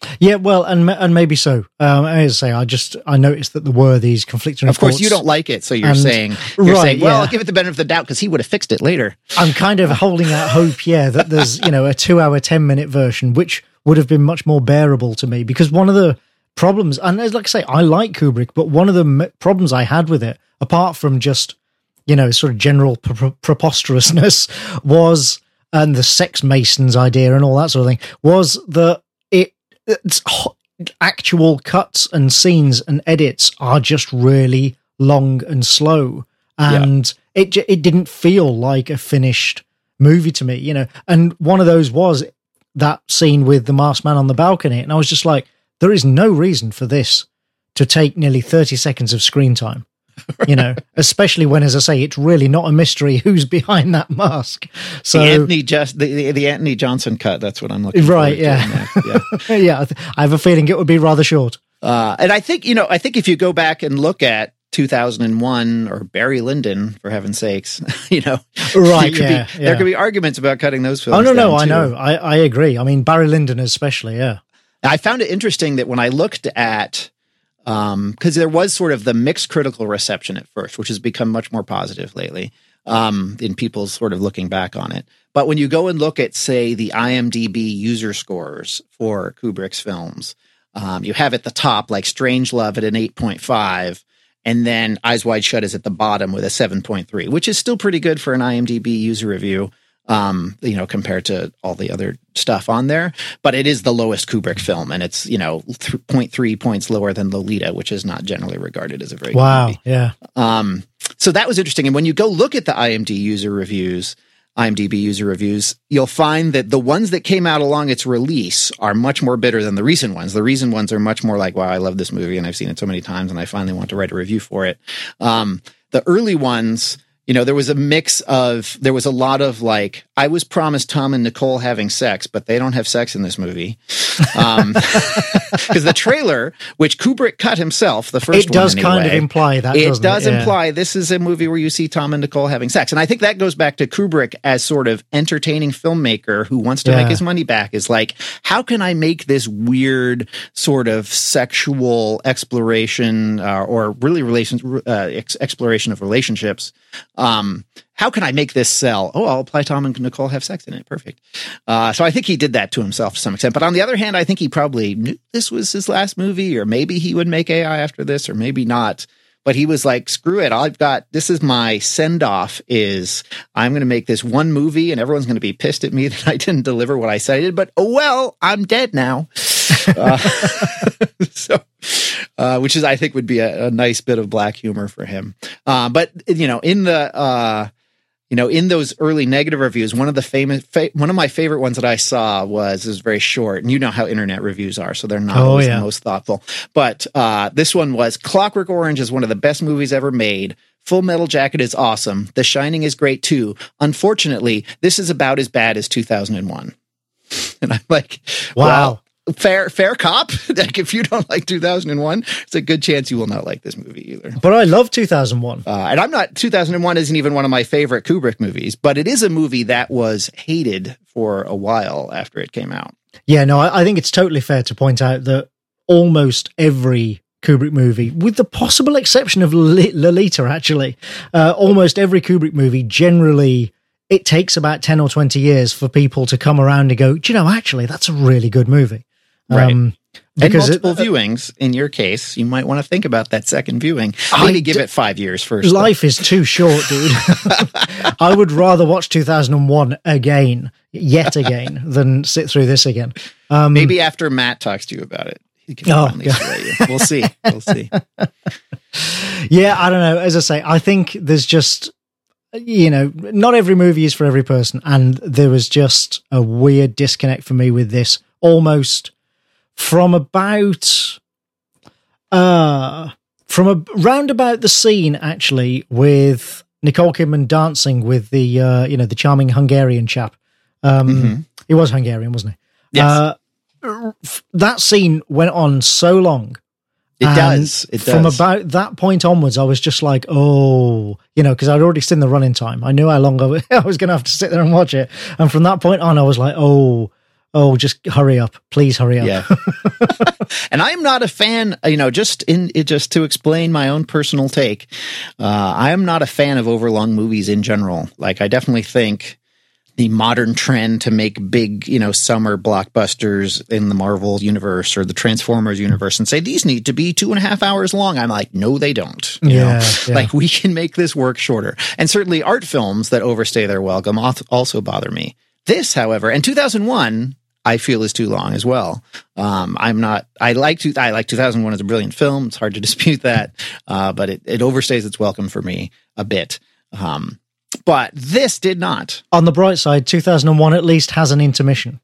Yeah, well, and and maybe so. Um, as I say, I just I noticed that there were these conflicting Of reports. course, you don't like it, so you're And- saying you're right, saying, well, yeah. I'll give it the benefit of the doubt because he would have fixed it later. I'm kind of holding out hope, yeah, that there's, you know, a two hour, ten minute version, which would have been much more bearable to me, because one of the problems, and as like I say, I like Kubrick, but one of the m- problems I had with it, apart from just, you know, sort of general pre- pre- preposterousness, was, and the Sex Masons idea and all that sort of thing, was that it, it's ho- actual cuts and scenes and edits are just really long and slow. And yeah. it j- it didn't feel like a finished movie to me, you know. And one of those was that scene with the masked man on the balcony. And I was just like, there is no reason for this to take nearly thirty seconds of screen time, you know, especially when, as I say, it's really not a mystery who's behind that mask. So the Anthony just the, the, the Anthony Johnson cut. That's what I'm looking for. Right. Yeah. Yeah. yeah. I, th- I have a feeling it would be rather short. Uh, and I think, you know, I think if you go back and look at two thousand one or Barry Lyndon, for heaven's sakes, you know, right? could Yeah, be, yeah. There could be arguments about cutting those films. Oh no, no, down I too. know, I, I agree. I mean, Barry Lyndon especially, yeah. I found it interesting that when I looked at, um, because there was sort of the mixed critical reception at first, which has become much more positive lately, um, in people sort of looking back on it. But when you go and look at, say, the I M D B user scores for Kubrick's films, um, you have at the top like Strangelove at an eight point five. And then Eyes Wide Shut is at the bottom with a seven point three, which is still pretty good for an I M D B user review, um, you know, compared to all the other stuff on there. But it is the lowest Kubrick film, and it's, you know, th- zero point three points lower than Lolita, which is not generally regarded as a very wow, good movie. yeah. Um, so that was interesting. And when you go look at the I M D user reviews, I M D B user reviews, you'll find that the ones that came out along its release are much more bitter than the recent ones. The recent ones are much more like, wow, I love this movie and I've seen it so many times and I finally want to write a review for it. Um, the early ones, you know, there was a mix of, there was a lot of like, I was promised Tom and Nicole having sex, but they don't have sex in this movie. Um, because the trailer, which Kubrick cut himself, the first it does one kind anyway, of imply that, it doesn't does it? Yeah. imply this is a movie where you see Tom and Nicole having sex. And I think that goes back to Kubrick as sort of entertaining filmmaker who wants to Yeah. make his money back, is like, how can I make this weird sort of sexual exploration uh, or really relations, uh, ex- exploration of relationships? Um, how can I make this sell? Oh, I'll apply Tom and Nicole have sex in it. Perfect. Uh, so I think he did that to himself to some extent. But on the other hand, I think he probably knew this was his last movie, or maybe he would make A I after this, or maybe not. But he was like, screw it. I've got, this is my send off, is I'm going to make this one movie and everyone's going to be pissed at me that I didn't deliver what I said I did. But oh, well, I'm dead now. uh, so, uh, which is, I think would be a, a nice bit of black humor for him. Uh, but you know, in the, uh, You know, in those early negative reviews, one of the famous, fa- one of my favorite ones that I saw was, is very short, and you know how internet reviews are, so they're not Oh, always yeah. the most thoughtful. But uh, this one was, Clockwork Orange is one of the best movies ever made. Full Metal Jacket is awesome. The Shining is great too. Unfortunately, this is about as bad as two thousand one. And I'm like, Wow. well, fair, fair cop. Like, if you don't like two thousand one, it's a good chance you will not like this movie either. But I love two thousand one. Uh, and I'm not, two thousand one isn't even one of my favorite Kubrick movies, but it is a movie that was hated for a while after it came out. Yeah, no, I, I think it's totally fair to point out that almost every Kubrick movie, with the possible exception of L- Lolita, actually, uh, almost every Kubrick movie generally, it takes about ten or twenty years for people to come around and go, do you know, actually, that's a really good movie. Right. Um, And because multiple it, viewings, in your case, you might want to think about that second viewing. I Maybe give d- it five years first. life is too short, dude. I would rather watch two thousand one again, yet again, than sit through this again. Um, Maybe after Matt talks to you about it, he can Oh, finally yeah. sway you. We'll see. We'll see. Yeah, I don't know. As I say, I think there's just, you know, not every movie is for every person. And there was just a weird disconnect for me with this almost from about, uh, from a round about the scene actually with Nicole Kidman dancing with the, uh, you know, the charming Hungarian chap. Um, Mhm. He was Hungarian, wasn't he? Yes. Uh, f- that scene went on so long. It And does. It does. From about that point onwards, I was just like, oh, you know, because I'd already seen the running time. I knew how long I was, I was going to have to sit there and watch it. And from that point on, I was like, oh, oh, just hurry up. Please hurry up. Yeah. And I'm not a fan, you know, just in just to explain my own personal take. Uh, I am not a fan of overlong movies in general. Like, I definitely think the modern trend to make big, you know, summer blockbusters in the Marvel universe or the Transformers universe and say these need to be two and a half hours long. I'm like, no, they don't. You yeah, know? yeah. Like, we can make this work shorter. And certainly art films that overstay their welcome also bother me. This, however, and two thousand one, I feel is too long as well. Um, I'm not, I like to, I like two thousand one as a brilliant film. It's hard to dispute that. Uh, but it, it overstays its welcome for me a bit. Um, But this did not. On the bright side, two thousand one at least has an intermission.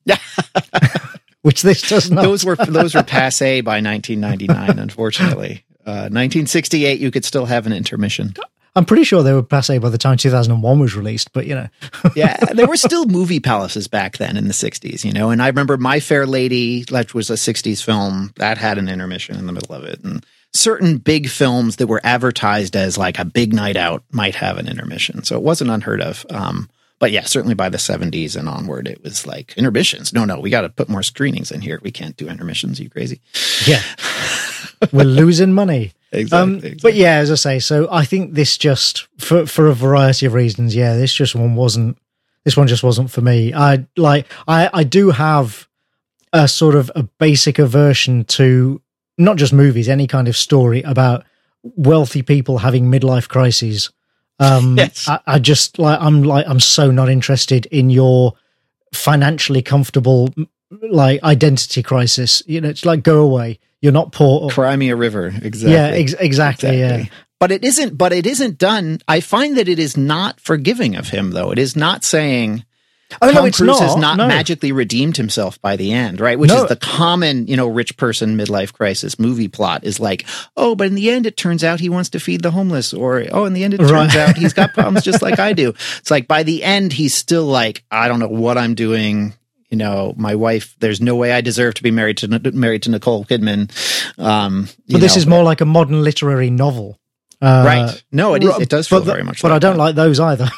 Which this does not. Those were those were passé by nineteen ninety-nine, unfortunately. Uh, nineteen sixty-eight, you could still have an intermission. I'm pretty sure they were passé by the time two thousand one was released, but you know. Yeah, there were still movie palaces back then in the sixties, you know, and I remember My Fair Lady, which was a sixties film, that had an intermission in the middle of it. And certain big films that were advertised as like a big night out might have an intermission. So it wasn't unheard of. Um, but yeah, certainly by the seventies and onward, it was like intermissions. No, no, we got to put more screenings in here. We can't do intermissions. Are you crazy? Yeah. We're losing money. Exactly, um, exactly. But yeah, as I say, so I think this just, for, for a variety of reasons, yeah, this just one wasn't, this one just wasn't for me. I like, I, I do have a sort of a basic aversion to not just movies, any kind of story about wealthy people having midlife crises. Um, yes. I, I just like, I'm like, I'm so not interested in your financially comfortable, like identity crisis. You know, it's like, go away. You're not poor. Cry me a river. Exactly. Yeah, ex- exactly, exactly. Yeah. But it isn't, but it isn't done. I find that it is not forgiving of him, though. It is not saying, Oh, Tom no, it's Cruise not. has not no. magically redeemed himself by the end, right? Which No. is the common, you know, rich person midlife crisis movie plot is like, oh, but in the end, it turns out he wants to feed the homeless, or oh, in the end, it turns Right. out he's got problems just like I do. It's like by the end, he's still like, I don't know what I'm doing. You know, my wife. There's no way I deserve to be married to married to Nicole Kidman. Um, you But this know, is more like a modern literary novel. Uh, right. No, it is. It does feel but the- very much. But like I don't that. like those either.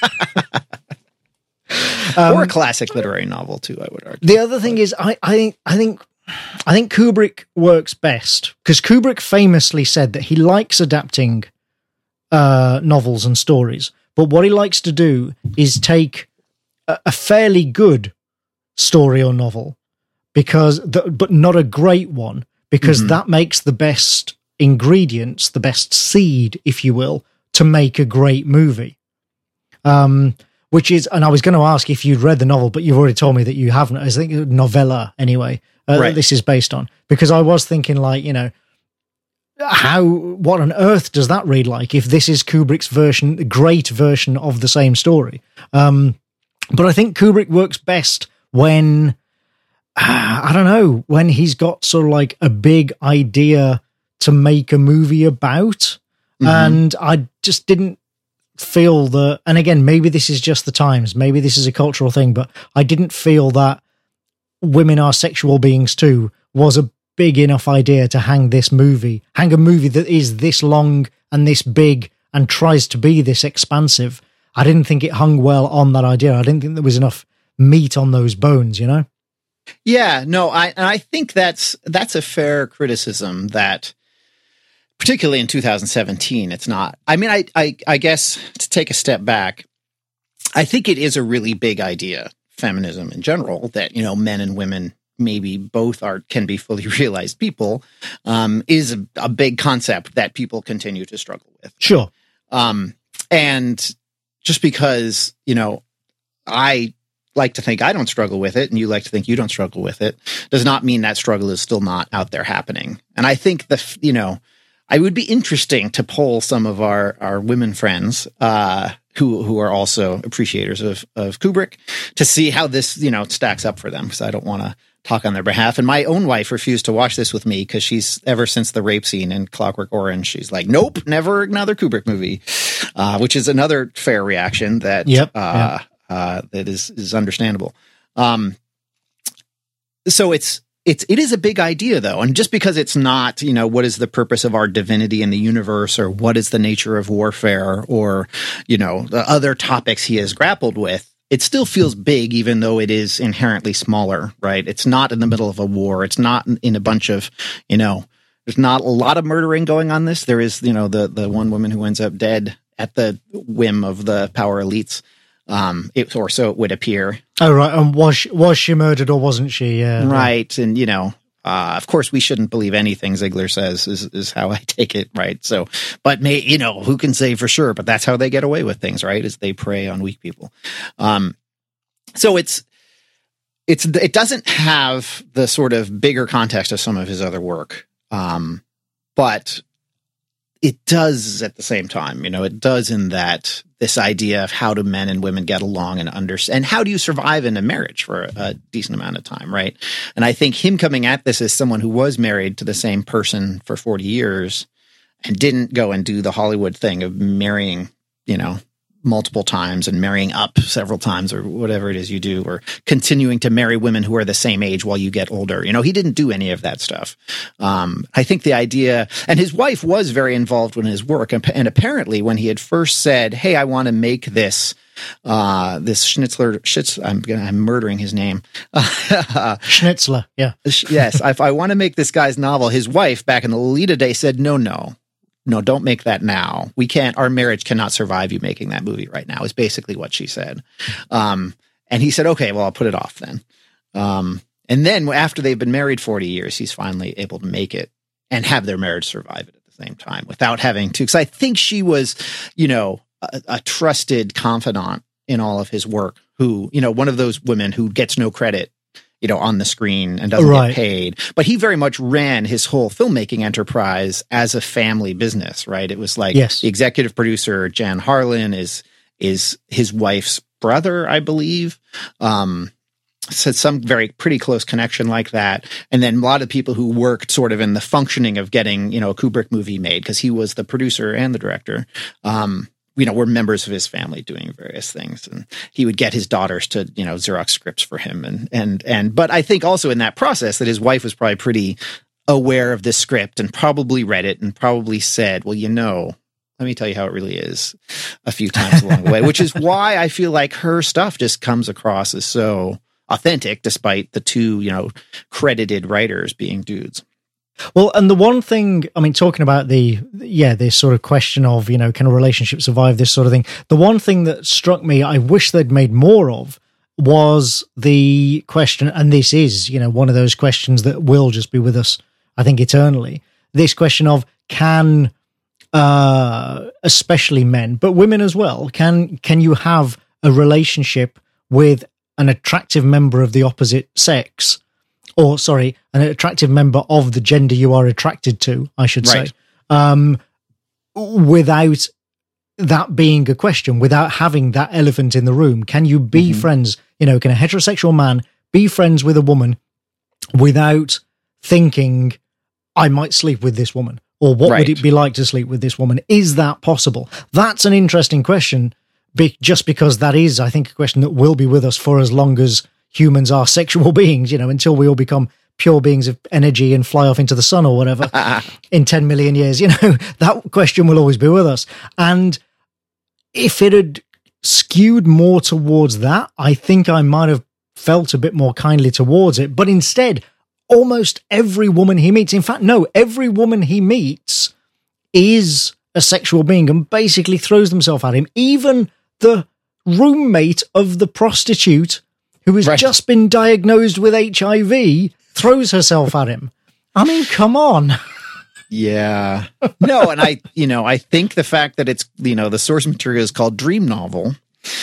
or a classic literary novel too. I would argue. The other thing is, I, I think, I think, I think Kubrick works best because Kubrick famously said that he likes adapting uh, novels and stories, but what he likes to do is take a, a fairly good story or novel, because, the, but not a great one, because Mhm. that makes the best ingredients, the best seed, if you will, to make a great movie. Um. Which is, and I was going to ask if you'd read the novel, but you've already told me that you haven't. I think novella, anyway, uh, Right. this is based on. Because I was thinking, like, you know, how, what on earth does that read like if this is Kubrick's version, great version of the same story? Um, but I think Kubrick works best when, uh, I don't know, when he's got sort of like a big idea to make a movie about. Mhm. And I just didn't feel that, and again, maybe this is just the times, maybe this is a cultural thing, but I didn't feel that women are sexual beings too was a big enough idea to hang this movie, hang a movie that is this long and this big and tries to be this expansive. I didn't think it hung well on that idea. I didn't think there was enough meat on those bones, you know? Yeah, no, I and I think that's that's a fair criticism that, particularly in two thousand seventeen, it's not. I mean, I, I I guess to take a step back, I think it is a really big idea, feminism in general, that, you know, men and women maybe both are can be fully realized people, um, is a, a big concept that people continue to struggle with. Sure. Um, and just because, you know, I like to think I don't struggle with it and you like to think you don't struggle with it does not mean that struggle is still not out there happening. And I think the, you know, I would be interesting to poll some of our, our women friends, uh, who, who are also appreciators of, of Kubrick to see how this, you know, stacks up for them. Cause I don't want to talk on their behalf. And my own wife refused to watch this with me because she's ever since the rape scene in Clockwork Orange, she's like, nope, never another Kubrick movie, uh, which is another fair reaction that, Yep, uh, uh, that is, is understandable. Um, so it's, It's it is a big idea, though, and just because it's not, you know, what is the purpose of our divinity in the universe, or what is the nature of warfare, or, you know, the other topics he has grappled with, it still feels big, even though it is inherently smaller, right? It's not in the middle of a war. It's not in, in a bunch of, you know, there's not a lot of murdering going on this. There is, you know, the, the one woman who ends up dead at the whim of the power elites. Um, it, or so it would appear. Oh, right. And was she, was she murdered or wasn't she? Yeah. Right. And, you know, uh, of course, we shouldn't believe anything Ziegler says is, is how I take it. Right. So, but may, you know, who can say for sure, but that's how they get away with things, right? Is they prey on weak people. Um, so it's, it's, it doesn't have the sort of bigger context of some of his other work. Um, but it does at the same time, you know, it does in that this idea of how do men and women get along and understand, and how do you survive in a marriage for a, a decent amount of time, right? And I think him coming at this as someone who was married to the same person for forty years and didn't go and do the Hollywood thing of marrying, you know, multiple times and marrying up several times or whatever it is you do, or continuing to marry women who are the same age while you get older. You know, he didn't do any of that stuff. Um, I think the idea, and his wife was very involved in his work. And, and apparently when he had first said, hey, I want to make this, uh, this Schnitzler, Schitz, I'm gonna, I'm murdering his name. Schnitzler. Yeah. Yes. If I want to make this guy's novel, his wife back in the Lolita day said, no, no. No, don't make that now. We can't, our marriage cannot survive you making that movie right now, is basically what she said. Um, and he said, okay, well, I'll put it off then. Um, and then after they've been married forty years, he's finally able to make it and have their marriage survive it at the same time without having to, because I think she was, you know, a, a trusted confidant in all of his work who, you know, one of those women who gets no credit, you know, on the screen and doesn't right. get paid. But he very much ran his whole filmmaking enterprise as a family business, right? It was like yes. the executive producer, Jan Harlan, is is his wife's brother, I believe. Um, so some very pretty close connection like that. And then a lot of people who worked sort of in the functioning of getting, you know, a Kubrick movie made, because he was the producer and the director. Um, you know, were members of his family doing various things. And he would get his daughters to, you know, Xerox scripts for him. And, and, and, but I think also in that process that his wife was probably pretty aware of this script and probably read it and probably said, well, you know, let me tell you how it really is a few times along the way, which is why I feel like her stuff just comes across as so authentic, despite the two, you know, credited writers being dudes. Well, and the one thing, I mean, talking about the, yeah, this sort of question of, you know, can a relationship survive this sort of thing? The one thing that struck me, I wish they'd made more of, was the question, and this is, you know, one of those questions that will just be with us, I think, eternally. This question of can, uh, especially men, but women as well, can, can you have a relationship with an attractive member of the opposite sex? Or, sorry, an attractive member of the gender you are attracted to, I should right. say, um, without that being a question, without having that elephant in the room. Can you be mm-hmm. friends, you know, can a heterosexual man be friends with a woman without thinking, I might sleep with this woman? Or what right. would it be like to sleep with this woman? Is that possible? That's an interesting question, be- just because that is, I think, a question that will be with us for as long as humans are sexual beings, you know, until we all become pure beings of energy and fly off into the sun or whatever in ten million years, you know, that question will always be with us. And if it had skewed more towards that, I think I might have felt a bit more kindly towards it. But instead, almost every woman he meets, in fact, no, every woman he meets is a sexual being and basically throws themselves at him. Even the roommate of the prostitute who has right. just been diagnosed with H I V, throws herself at him. I mean, come on. Yeah. No, and I, you know, I think the fact that it's, you know, the source material is called Dream Novel,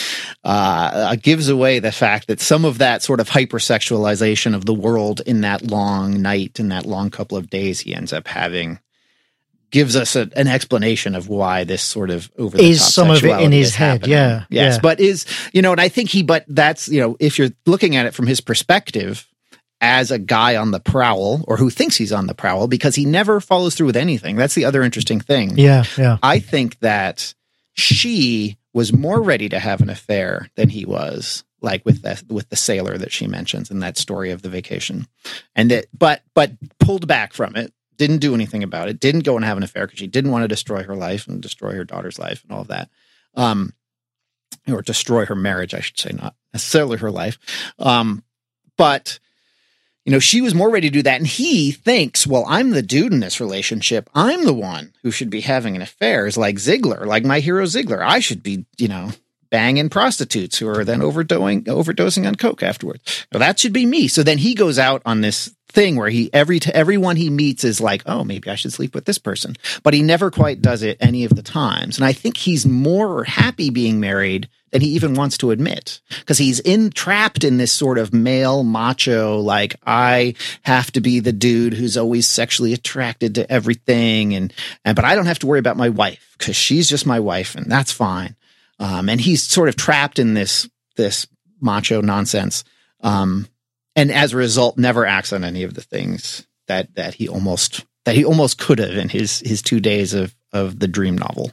uh, gives away the fact that some of that sort of hypersexualization of the world in that long night, in that long couple of days he ends up having, gives us a, an explanation of why this sort of over the is top some of it in his head. Happening. Yeah. Yes. Yeah. But is, you know, and I think he, but that's, you know, if you're looking at it from his perspective as a guy on the prowl or who thinks he's on the prowl because he never follows through with anything. That's the other interesting thing. Yeah. Yeah. I think that she was more ready to have an affair than he was, like with the, with the sailor that she mentions in that story of the vacation, and that, but, but pulled back from it. Didn't do anything about it. Didn't go and have an affair because she didn't want to destroy her life and destroy her daughter's life and all of that. Um, or destroy her marriage, I should say, not necessarily her life. Um, but, you know, she was more ready to do that. And he thinks, well, I'm the dude in this relationship. I'm the one who should be having an affair, is like Ziegler, like my hero Ziegler. I should be, you know, banging prostitutes who are then overdoing, overdosing on coke afterwards. Well, that should be me. So then he goes out on this thing where he, every, t- everyone he meets is like, oh, maybe I should sleep with this person. But he never quite does it any of the times. And I think he's more happy being married than he even wants to admit, because he's in trapped in this sort of male macho, like, I have to be the dude who's always sexually attracted to everything. And, and, but I don't have to worry about my wife because she's just my wife and that's fine. Um, and he's sort of trapped in this, this macho nonsense. Um, and as a result, never acts on any of the things that, that he almost, that he almost could have in his, his two days of, of the dream novel.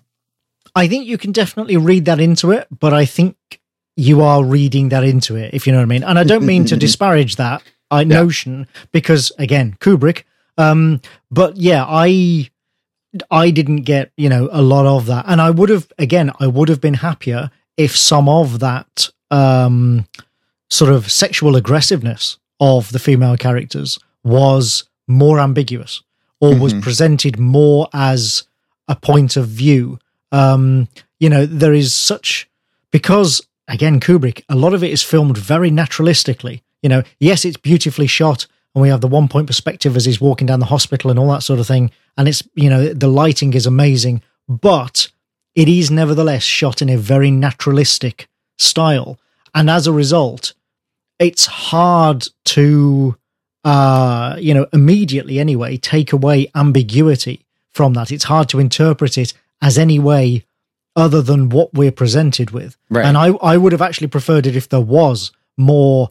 I think you can definitely read that into it, but I think you are reading that into it, if you know what I mean. And I don't mean to disparage that uh, yeah. notion, because again, Kubrick. Um, but yeah, I, I didn't get, you know, a lot of that. And I would have, again, I would have been happier if some of that um, sort of sexual aggressiveness of the female characters was more ambiguous, or mm-hmm. was presented more as a point of view. Um, you know, there is such, because again, Kubrick, a lot of it is filmed very naturalistically. You know, yes, it's beautifully shot, and we have the one point perspective as he's walking down the hospital and all that sort of thing. And it's, you know, the lighting is amazing, but it is nevertheless shot in a very naturalistic style. And as a result, it's hard to, uh, you know, immediately anyway, take away ambiguity from that. It's hard to interpret it as any way other than what we're presented with. Right. And I, I would have actually preferred it if there was more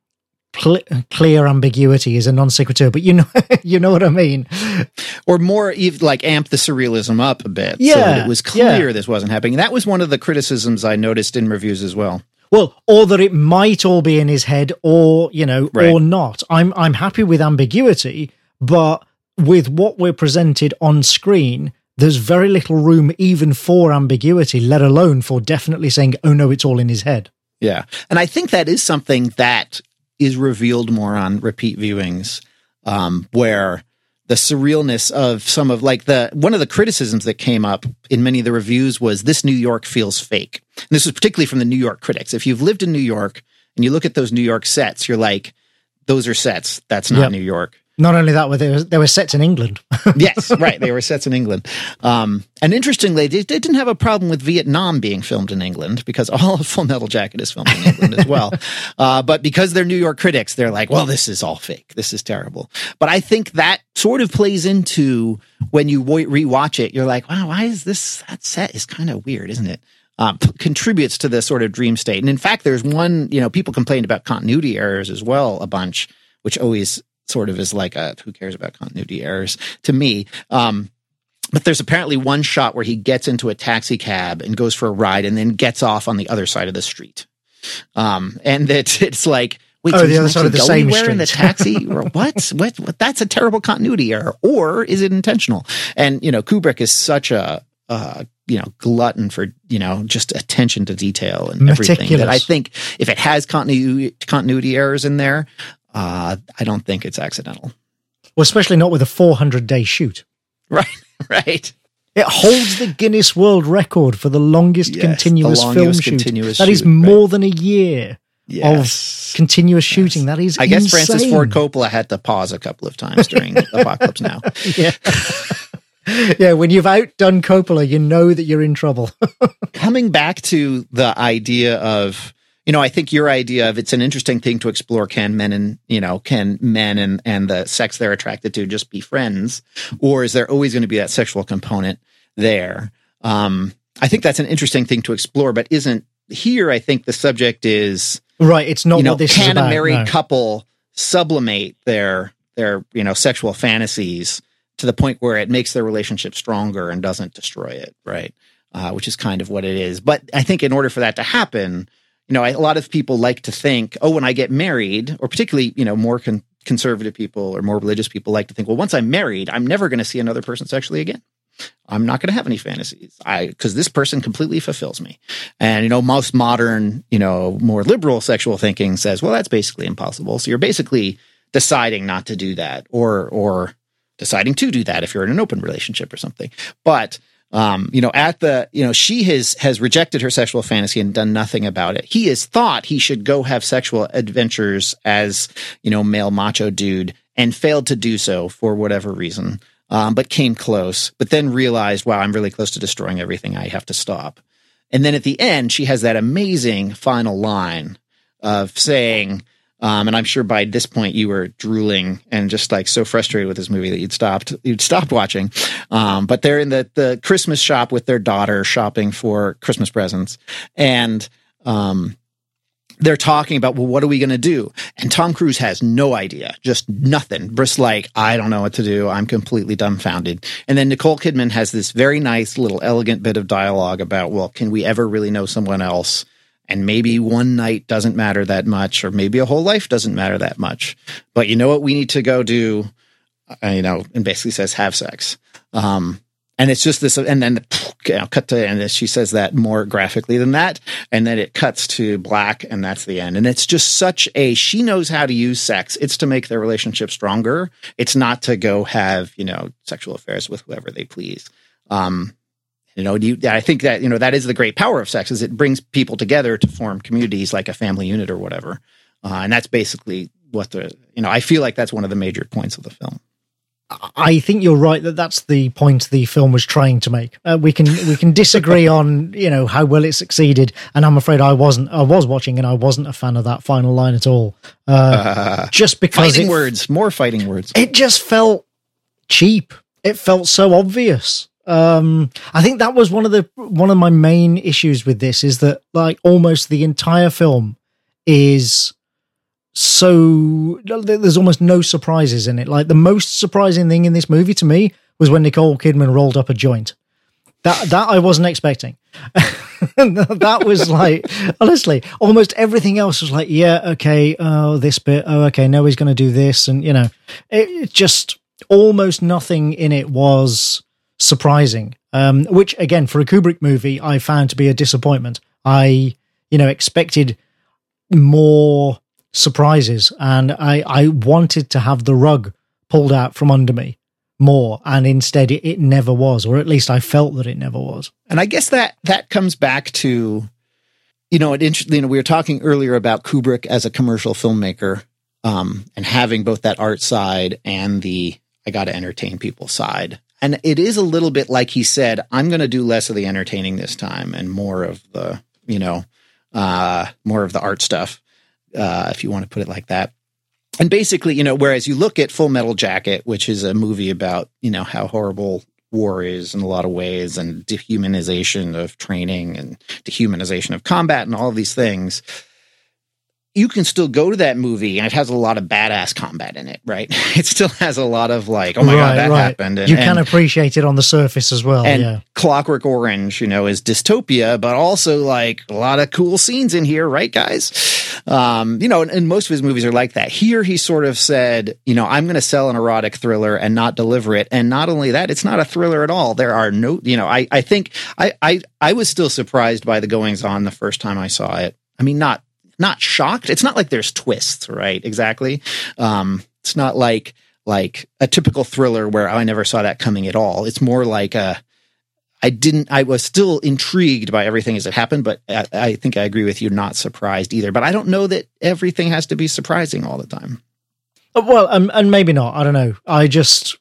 cl- clear ambiguity as a non sequitur, but you know, you know what I mean? Or more like amp the surrealism up a bit. Yeah. So that it was clear yeah. this wasn't happening. That was one of the criticisms I noticed in reviews as well. Well, or that it might all be in his head, or, you know, right. or not. I'm, I'm happy with ambiguity, but with what we're presented on screen, there's very little room even for ambiguity, let alone for definitely saying, oh no, it's all in his head. Yeah. And I think that is something that is revealed more on repeat viewings, um, where the surrealness of some of like the, one of the criticisms that came up in many of the reviews was this New York feels fake. And this was particularly from the New York critics. If you've lived in New York and you look at those New York sets, you're like, those are sets. That's not yep. New York. Not only that, they were, they were sets in England. Yes, right. They were sets in England. Um, and interestingly, they, they didn't have a problem with Vietnam being filmed in England, because all of Full Metal Jacket is filmed in England as well. Uh, but because they're New York critics, they're like, well, this is all fake. This is terrible. But I think that sort of plays into when you rewatch it, you're like, wow, why is this, that set is kind of weird, isn't it? Um, p- contributes to this sort of dream state. And in fact, there's one, you know, people complained about continuity errors as well, a bunch, which always sort of is like a, who cares about continuity errors to me. Um, but there's apparently one shot where he gets into a taxi cab and goes for a ride and then gets off on the other side of the street. Um, and it, it's like, wait, oh, so the other side of the same street in the taxi? Or what? what? What? That's a terrible continuity error. Or is it intentional? And, you know, Kubrick is such a, uh, you know, glutton for, you know, just attention to detail and Meticulous. everything, that I think if it has continuity, continuity errors in there, Uh, I don't think it's accidental. Well, especially not with a four hundred day shoot. Right, right. It holds the Guinness World Record for the longest yes, continuous the longest film continuous shoot. That shoot, is more right. than a year yes. of continuous yes. shooting. That is I guess insane. Francis Ford Coppola had to pause a couple of times during Apocalypse Now. Yeah. Yeah, when you've outdone Coppola, you know that you're in trouble. Coming back to the idea of, you know, I think your idea of it's an interesting thing to explore. Can men and, you know, can men and, and the sex they're attracted to just be friends? Or is there always going to be that sexual component there? Um, I think that's an interesting thing to explore, but isn't here. I think the subject is, right. It's not, you know, what this can is about, a married no. couple sublimate their, their, you know, sexual fantasies to the point where it makes their relationship stronger and doesn't destroy it. Right. Uh, which is kind of what it is. But I think in order for that to happen, you know, a lot of people like to think, oh, when I get married, or particularly, you know, more con- conservative people or more religious people like to think, well, once I'm married, I'm never going to see another person sexually again. I'm not going to have any fantasies. I, because this person completely fulfills me. And, you know, most modern, you know, more liberal sexual thinking says, well, that's basically impossible. So you're basically deciding not to do that, or, or deciding to do that if you're in an open relationship or something. But, um, you know, at the, you know, she has, has rejected her sexual fantasy and done nothing about it. He has thought he should go have sexual adventures as, you know, male macho dude, and failed to do so for whatever reason. Um, but came close, but then realized, wow, I'm really close to destroying everything. I have to stop. And then at the end, she has that amazing final line of saying, um, and I'm sure by this point you were drooling and just like so frustrated with this movie that you'd stopped, you'd stopped watching. Um, but they're in the, the Christmas shop with their daughter shopping for Christmas presents. And, um, they're talking about, well, what are we going to do? And Tom Cruise has no idea, just nothing. Just like, I don't know what to do. I'm completely dumbfounded. And then Nicole Kidman has this very nice little elegant bit of dialogue about, well, can we ever really know someone else? And maybe one night doesn't matter that much, or maybe a whole life doesn't matter that much. But you know what we need to go do? Uh, you know, and basically says, have sex. Um, And it's just this, and then you know, cut to, and she says that more graphically than that, and then it cuts to black, and that's the end. And it's just such a, she knows how to use sex. It's to make their relationship stronger. It's not to go have, you know, sexual affairs with whoever they please. Um, you know, you, I think that, you know, that is the great power of sex, is it brings people together to form communities like a family unit or whatever. Uh, and that's basically what the, you know, I feel like that's one of the major points of the film. I think you're right that that's the point the film was trying to make. Uh, we can we can disagree on, you know, how well it succeeded, and I'm afraid I wasn't. I was watching and I wasn't a fan of that final line at all. Uh, uh, just because fighting it, words, more fighting words. It just felt cheap. It felt so obvious. Um, I think that was one of the one of my main issues with this, is that like almost the entire film is. So there's almost no surprises in it. Like the most surprising thing in this movie to me was when Nicole Kidman rolled up a joint. That that I wasn't expecting. That was like, honestly, almost everything else was like, yeah, okay, oh, this bit, oh, okay, now he's going to do this, and you know, it, it just almost nothing in it was surprising. Um, which again, for a Kubrick movie, I found to be a disappointment. I, you know, expected more surprises, and I, I wanted to have the rug pulled out from under me more, and instead it, it never was, or at least I felt that it never was. And I guess that that comes back to, you know, it interesting. You know, we were talking earlier about Kubrick as a commercial filmmaker, um, and having both that art side and the I got to entertain people side. And it is a little bit like he said, I'm going to do less of the entertaining this time and more of the, you know, uh, more of the art stuff. Uh, if you want to put it like that. And basically, you know, whereas you look at Full Metal Jacket, which is a movie about, you know, how horrible war is in a lot of ways, and dehumanization of training and dehumanization of combat and all of these things, you can still go to that movie and it has a lot of badass combat in it, right? It still has a lot of like, oh my right, God, that right. happened. And, you can and, appreciate it on the surface as well. And yeah. Clockwork Orange, you know, is dystopia, but also like a lot of cool scenes in here, right, guys? Um, you know, and, and most of his movies are like that. Here he sort of said, you know, I'm going to sell an erotic thriller and not deliver it. And not only that, it's not a thriller at all. There are no, you know, I, I think I, I, I was still surprised by the goings on the first time I saw it. I mean, not, Not shocked. It's not like there's twists, right? Exactly. Um, it's not like like a typical thriller where I never saw that coming at all. It's more like a, I didn't, I was still intrigued by everything as it happened, but I, I think I agree with you, not surprised either. But I don't know that everything has to be surprising all the time. Well, um, and maybe not. I don't know. I just,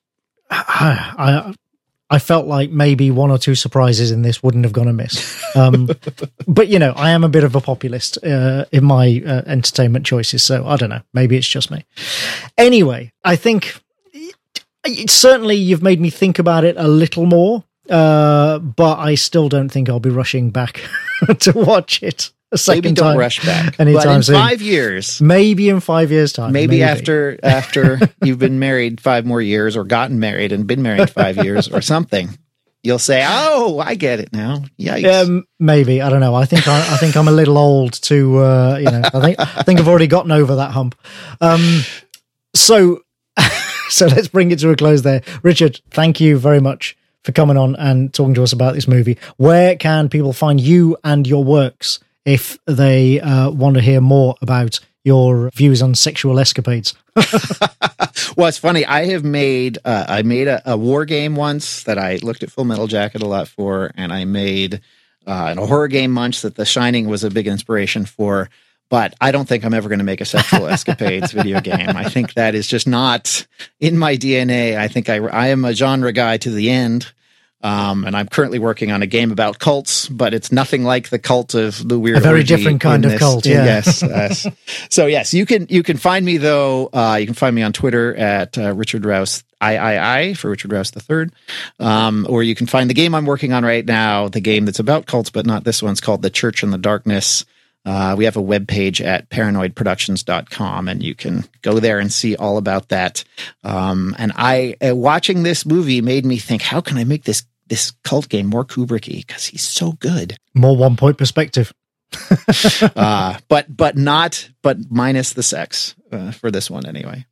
I, I, I felt like maybe one or two surprises in this wouldn't have gone amiss. Um, but, you know, I am a bit of a populist uh, in my uh, entertainment choices, so I don't know. Maybe it's just me. Anyway, I think it, it, certainly you've made me think about it a little more, uh, but I still don't think I'll be rushing back to watch it a second maybe don't time. Rush back. Anytime but in soon. five years. Maybe in five years' time. Maybe, maybe. after after you've been married five more years or gotten married and been married five years or something, you'll say, oh, I get it now. Yikes. Um, maybe. I don't know. I think I, I think I'm a little old to, uh, you know, I think I think I've already gotten over that hump. Um, so, so let's bring it to a close there. Richard, thank you very much for coming on and talking to us about this movie. Where can people find you and your works if they uh, want to hear more about your views on sexual escapades? Well, it's funny. I have made, uh, I made a, a war game once that I looked at Full Metal Jacket a lot for, and I made uh, a horror game once that The Shining was a big inspiration for. But I don't think I'm ever going to make a sexual escapades video game. I think that is just not in my D N A. I think I, I am a genre guy to the end. Um, and I'm currently working on a game about cults, but it's nothing like the cult of the weird. A very different kind of this. cult, yeah. Yes, yes. So yes, you can you can find me though. Uh, you can find me on Twitter at uh, Richard Rouse I I I for Richard Rouse the Third, um, or you can find the game I'm working on right now. The game that's about cults, but not this one's called The Church in the Darkness. Uh, we have a webpage at paranoid productions dot com, and you can go there and see all about that. Um, and I, uh, watching this movie made me think, how can I make this this cult game more Kubrick-y? Because he's so good. More one-point perspective. uh, but but not but minus the sex uh, for this one anyway.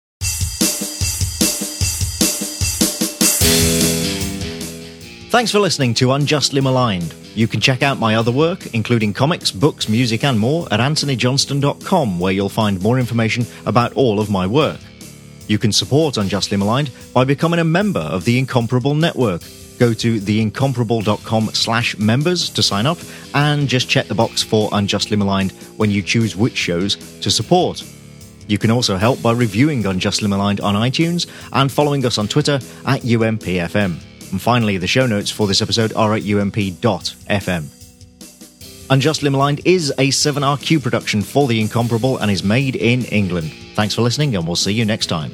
Thanks for listening to Unjustly Maligned. You can check out my other work, including comics, books, music, and more, at anthony johnston dot com, where you'll find more information about all of my work. You can support Unjustly Maligned by becoming a member of the Incomparable Network. Go to theincomparable.com slash members to sign up, and just check the box for Unjustly Maligned when you choose which shows to support. You can also help by reviewing Unjustly Maligned on iTunes and following us on Twitter at U M P F M. And finally, the show notes for this episode are at U M P dot F M. Unjustly Maligned is a seven R Q production for The Incomparable and is made in England. Thanks for listening, and we'll see you next time.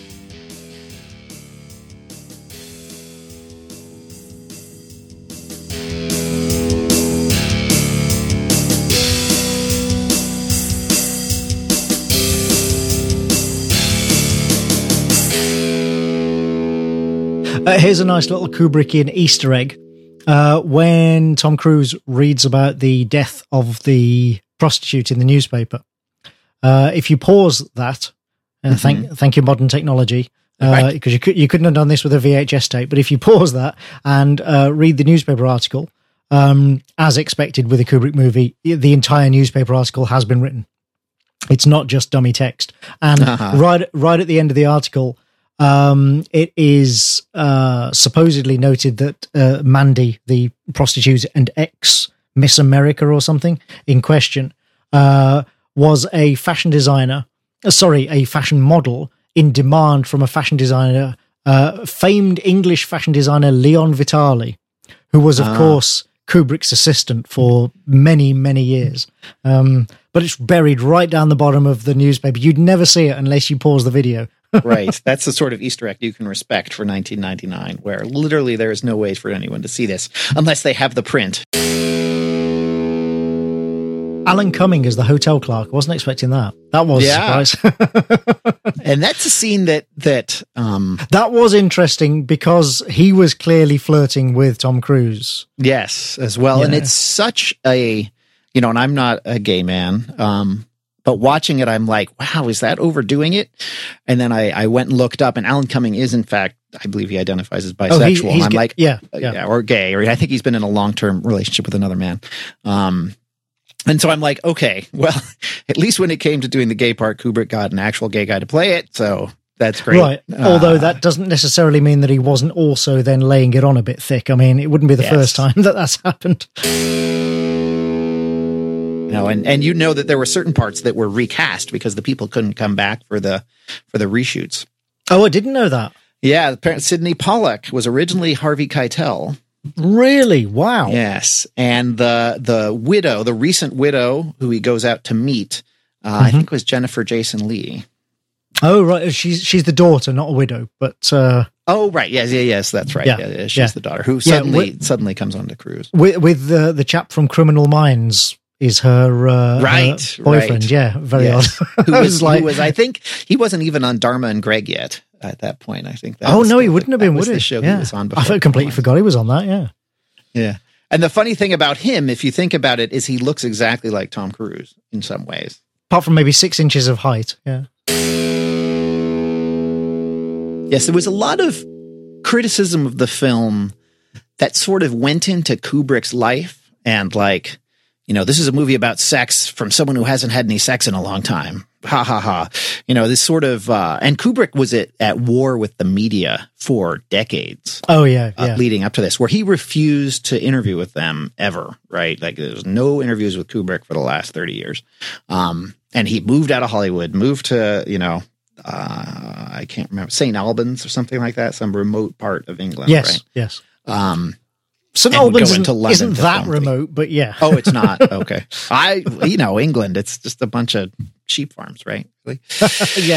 Uh, here's a nice little Kubrickian Easter egg. Uh, when Tom Cruise reads about the death of the prostitute in the newspaper, uh, if you pause that, uh, mm-hmm. thank thank you modern technology, because uh, right. you could you couldn't have done this with a V H S tape. But if you pause that and uh, read the newspaper article, um, as expected with a Kubrick movie, the entire newspaper article has been written. It's not just dummy text. And uh-huh. right right at the end of the article, Um, it is uh, supposedly noted that uh, Mandy, the prostitute and ex-Miss America or something in question, uh, was a fashion designer, uh, sorry, a fashion model in demand from a fashion designer, uh, famed English fashion designer Leon Vitali, who was, of ah. course, Kubrick's assistant for many, many years. Um, but it's buried right down the bottom of the newspaper. You'd never see it unless you pause the video. Right. That's the sort of Easter egg you can respect for nineteen ninety-nine, where literally there is no way for anyone to see this unless they have the print. Alan Cumming as the hotel clerk. Wasn't expecting that. That was yeah. a surprise. And that's a scene that that um, that was interesting because he was clearly flirting with Tom Cruise. Yes, as well. Yeah. And it's such a, you know, and I'm not a gay man, um, but watching it, I'm like, wow, is that overdoing it? And then I, I went and looked up, and Alan Cumming is, in fact, I believe he identifies as bisexual. Oh, he, he's I'm ga- like, yeah, yeah, yeah, or gay, or I think he's been in a long-term relationship with another man. Um, and so I'm like, okay, well, at least when it came to doing the gay part, Kubrick got an actual gay guy to play it, so that's great. Right. Uh, Although that doesn't necessarily mean that he wasn't also then laying it on a bit thick. I mean, it wouldn't be the yes. first time that that's happened. No, and, and you know that there were certain parts that were recast because the people couldn't come back for the for the reshoots. Oh, I didn't know that. Yeah, apparently Sidney Pollack was originally Harvey Keitel. Really? Wow. Yes, and the the widow, the recent widow who he goes out to meet, uh, mm-hmm. I think was Jennifer Jason Leigh. Oh, right. She's she's the daughter, not a widow, but. Uh, oh, right. Yes, yes, yes. That's right. Yeah, yeah she's yeah. the daughter who suddenly yeah, with, suddenly comes on to Cruise with with the the chap from Criminal Minds. Is her, uh, right, her boyfriend? Right. Yeah, very yes. odd. who, was, like, who was? I think he wasn't even on Dharma and Greg yet at that point. I think. That oh was no, the, he wouldn't have been. Would the he? show yeah. he was on. Before I completely forgot he was on that. Yeah, yeah. And the funny thing about him, if you think about it, is he looks exactly like Tom Cruise in some ways, apart from maybe six inches of height. Yeah. Yes, there was a lot of criticism of the film that sort of went into Kubrick's life and like, you know, this is a movie about sex from someone who hasn't had any sex in a long time. Ha ha ha. You know, this sort of, uh, and Kubrick was at, at war with the media for decades. Oh, yeah, yeah. Uh, leading up to this, where he refused to interview with them ever, right? Like there was no interviews with Kubrick for the last thirty years. Um, and he moved out of Hollywood, moved to, you know, uh, I can't remember, Saint Albans or something like that, some remote part of England. Yes, right? yes. Um, Saint Albans isn't, isn't that remote, but yeah. Oh, it's not. Okay. I, you know, England, it's just a bunch of sheep farms, right? Yeah.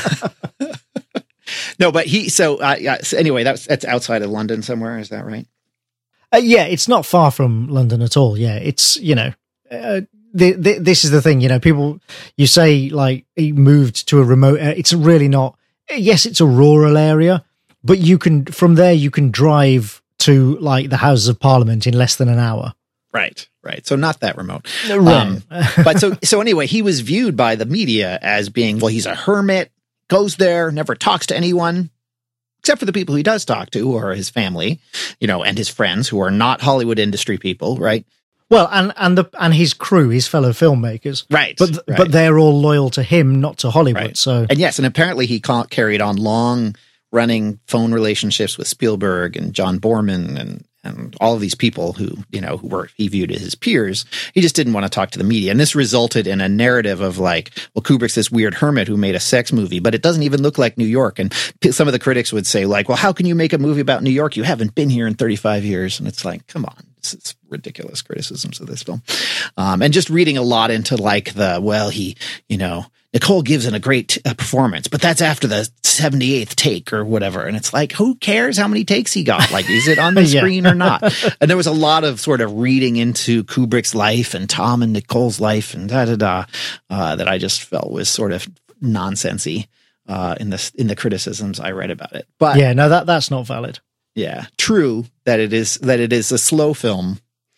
No, but he, so, uh, yeah, so anyway, that's, that's outside of London somewhere. Is that right? Uh, yeah, it's not far from London at all. Yeah, it's, you know, uh, the, the, this is the thing, you know, people, you say like he moved to a remote, uh, it's really not, yes, it's a rural area, but you can, from there, you can drive to like the Houses of Parliament in less than an hour. Right, right. So not that remote. Right. Um, but so, so anyway, he was viewed by the media as being, well, he's a hermit, goes there, never talks to anyone, except for the people he does talk to, or his family, you know, and his friends who are not Hollywood industry people, right? Well, and and the and his crew, his fellow filmmakers, right? But right. but they're all loyal to him, not to Hollywood. Right. So, and yes, and apparently he ca- carried on long running phone relationships with Spielberg and John Borman and and all of these people who, you know, who were he viewed as his peers. He just didn't want to talk to the media. And this resulted in a narrative of like, well, Kubrick's this weird hermit who made a sex movie, but it doesn't even look like New York. And some of the critics would say like, well, how can you make a movie about New York? You haven't been here in thirty-five years. And it's like, come on. This is ridiculous criticisms of this film. Um, and just reading a lot into like the, well, he, you know, Nicole gives in a great uh, performance, but that's after the seventy-eighth take or whatever. And it's like, who cares how many takes he got? Like, is it on the yeah. screen or not? And there was a lot of sort of reading into Kubrick's life and Tom and Nicole's life and da da da uh, that I just felt was sort of nonsensy uh, in the in the criticisms I read about it. But yeah, no, that that's not valid. Yeah, true that it is that it is a slow film.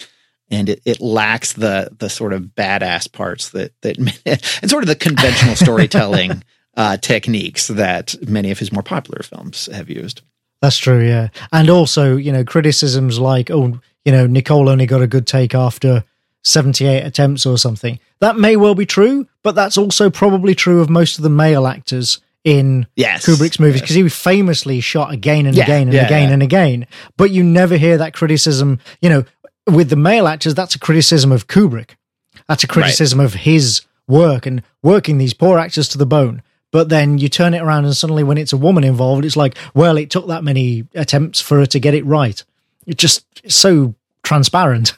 And it, it lacks the the sort of badass parts that that and sort of the conventional storytelling uh, techniques that many of his more popular films have used. That's true, yeah. And also, you know, criticisms like, oh, you know, Nicole only got a good take after seventy-eight attempts or something. That may well be true, but that's also probably true of most of the male actors in yes, Kubrick's movies, because yes. he famously shot again and yeah, again and yeah, again yeah. and again. But you never hear that criticism, you know. With the male actors, that's a criticism of Kubrick. That's a criticism right. of his work and working these poor actors to the bone. But then you turn it around and suddenly when it's a woman involved, it's like, well, it took that many attempts for her to get it right. It's just so transparent.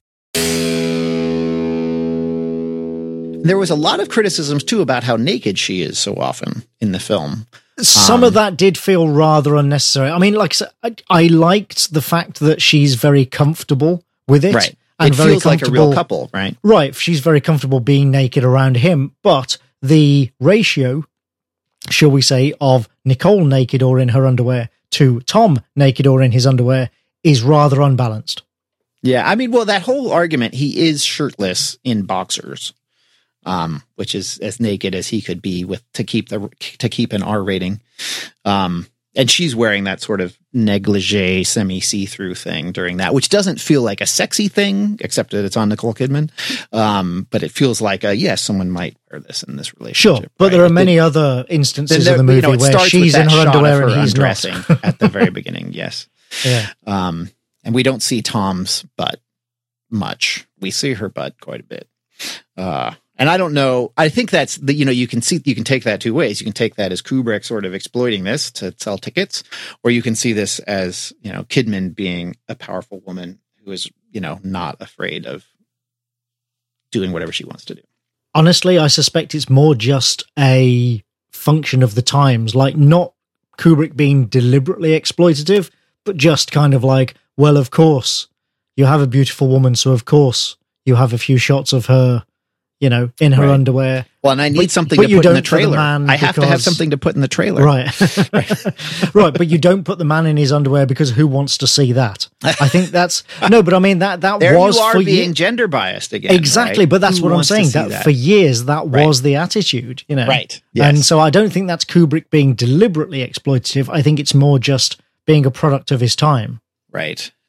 There was a lot of criticisms, too, about how naked she is so often in the film. Some um, of that did feel rather unnecessary. I mean, like I said, I, I liked the fact that she's very comfortable with it. Right. And it very feels like a real couple, right? Right. She's very comfortable being naked around him, but the ratio, shall we say, of Nicole naked or in her underwear to Tom naked or in his underwear is rather unbalanced. Yeah. I mean, well, that whole argument, he is shirtless in boxers, um, which is as naked as he could be with to keep the to keep an R rating. Um, And she's wearing that sort of negligee, semi-see-through thing during that, which doesn't feel like a sexy thing, except that it's on Nicole Kidman. Um, but it feels like, a, yes, someone might wear this in this relationship. Sure, but right? there are many it, other instances there, of the movie you know, where she's in her underwear her and he's undressing not. at the very beginning, yes. Yeah. Um, and we don't see Tom's butt much. We see her butt quite a bit. Uh And I don't know. I think that's the, you know, you can see, you can take that two ways. You can take that as Kubrick sort of exploiting this to sell tickets, or you can see this as, you know, Kidman being a powerful woman who is, you know, not afraid of doing whatever she wants to do. Honestly, I suspect it's more just a function of the times, like not Kubrick being deliberately exploitative, but just kind of like, well, of course, you have a beautiful woman, so of course you have a few shots of her, you know, in her right. underwear. Well, and I need but, something but to put in the for trailer. The I have because, to have something to put in the trailer. Right. right. Right. But you don't put the man in his underwear because who wants to see that? I think that's, no, but I mean, that, that there was you are for being ye- gender biased again. Exactly. Right? But that's who what I'm saying. That, That for years, that right. was the attitude, you know? Right. Yes. And so I don't think that's Kubrick being deliberately exploitative. I think it's more just being a product of his time. Right.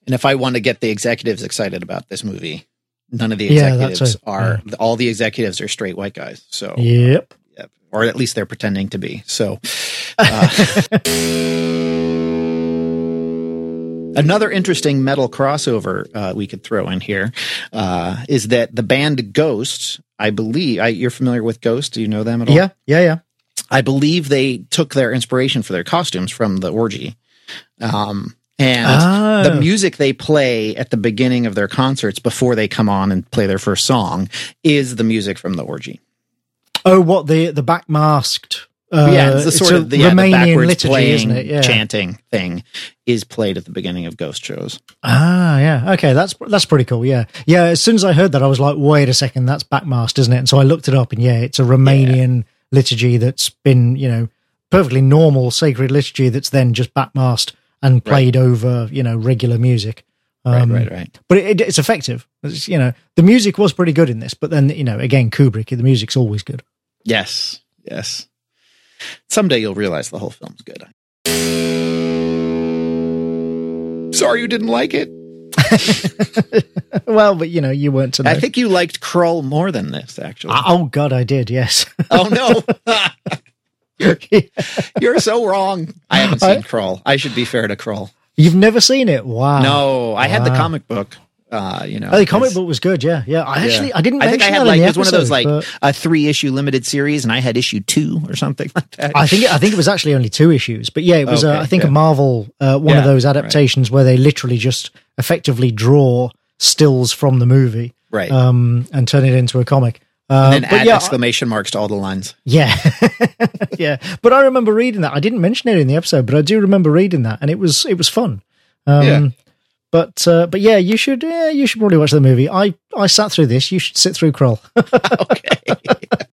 And if I want to get the executives excited about this movie, none of the Yeah, executives that's a- are, yeah. all the executives are straight white guys. So, Yep. yep. Or at least they're pretending to be. So, uh, another interesting metal crossover uh, we could throw in here uh, is that the band Ghost, I believe, I, you're familiar with Ghost? Do you know them at all? Yeah, yeah, yeah. I believe they took their inspiration for their costumes from the orgy. Um, and Oh. the music they play at the beginning of their concerts before they come on and play their first song is the music from the orgy. Oh, what the the backmasked? Uh, yeah, it's the sort a of the, yeah, the Romanian backwards liturgy, playing, isn't it? Yeah. chanting thing is played at the beginning of Ghost shows. Ah, yeah. Okay, that's that's pretty cool. Yeah, yeah. As soon as I heard that, I was like, "Wait a second, that's backmasked, isn't it?" And so I looked it up, and yeah, it's a Romanian liturgy that's been, you know, perfectly normal sacred liturgy that's then just backmasked and played right. over, you know, regular music. Um, right, right, right. But it, it's effective. It's, you know, the music was pretty good in this, but then, you know, again, Kubrick, the music's always good. Yes, yes. Someday you'll realize the whole film's good. Sorry you didn't like it. Well, but you know, you weren't to know. I think you liked Krull more than this, actually. Oh, God, I did, yes. Oh, no. you're, you're so wrong. I haven't seen I, Krull. I should be fair to Krull. You've never seen it? Wow. No, I wow. had the comic book. Uh, you know, oh, the comic book was good. Yeah, yeah. I actually, yeah. I didn't. I think I had that like in the it was episode, one of those like but... a three issue limited series, and I had issue two or something like that. I think I think it was actually only two issues, but yeah, it was. Okay, uh, I think yeah. a Marvel uh, one yeah, of those adaptations right. where they literally just effectively draw stills from the movie, right, um, and turn it into a comic. Uh, and then add yeah, exclamation marks to all the lines. Yeah, yeah. But I remember reading that. I didn't mention it in the episode, but I do remember reading that, and it was it was fun. Um, yeah. But uh, but yeah, you should yeah, you should probably watch the movie. I, I sat through this. You should sit through Krull. Okay.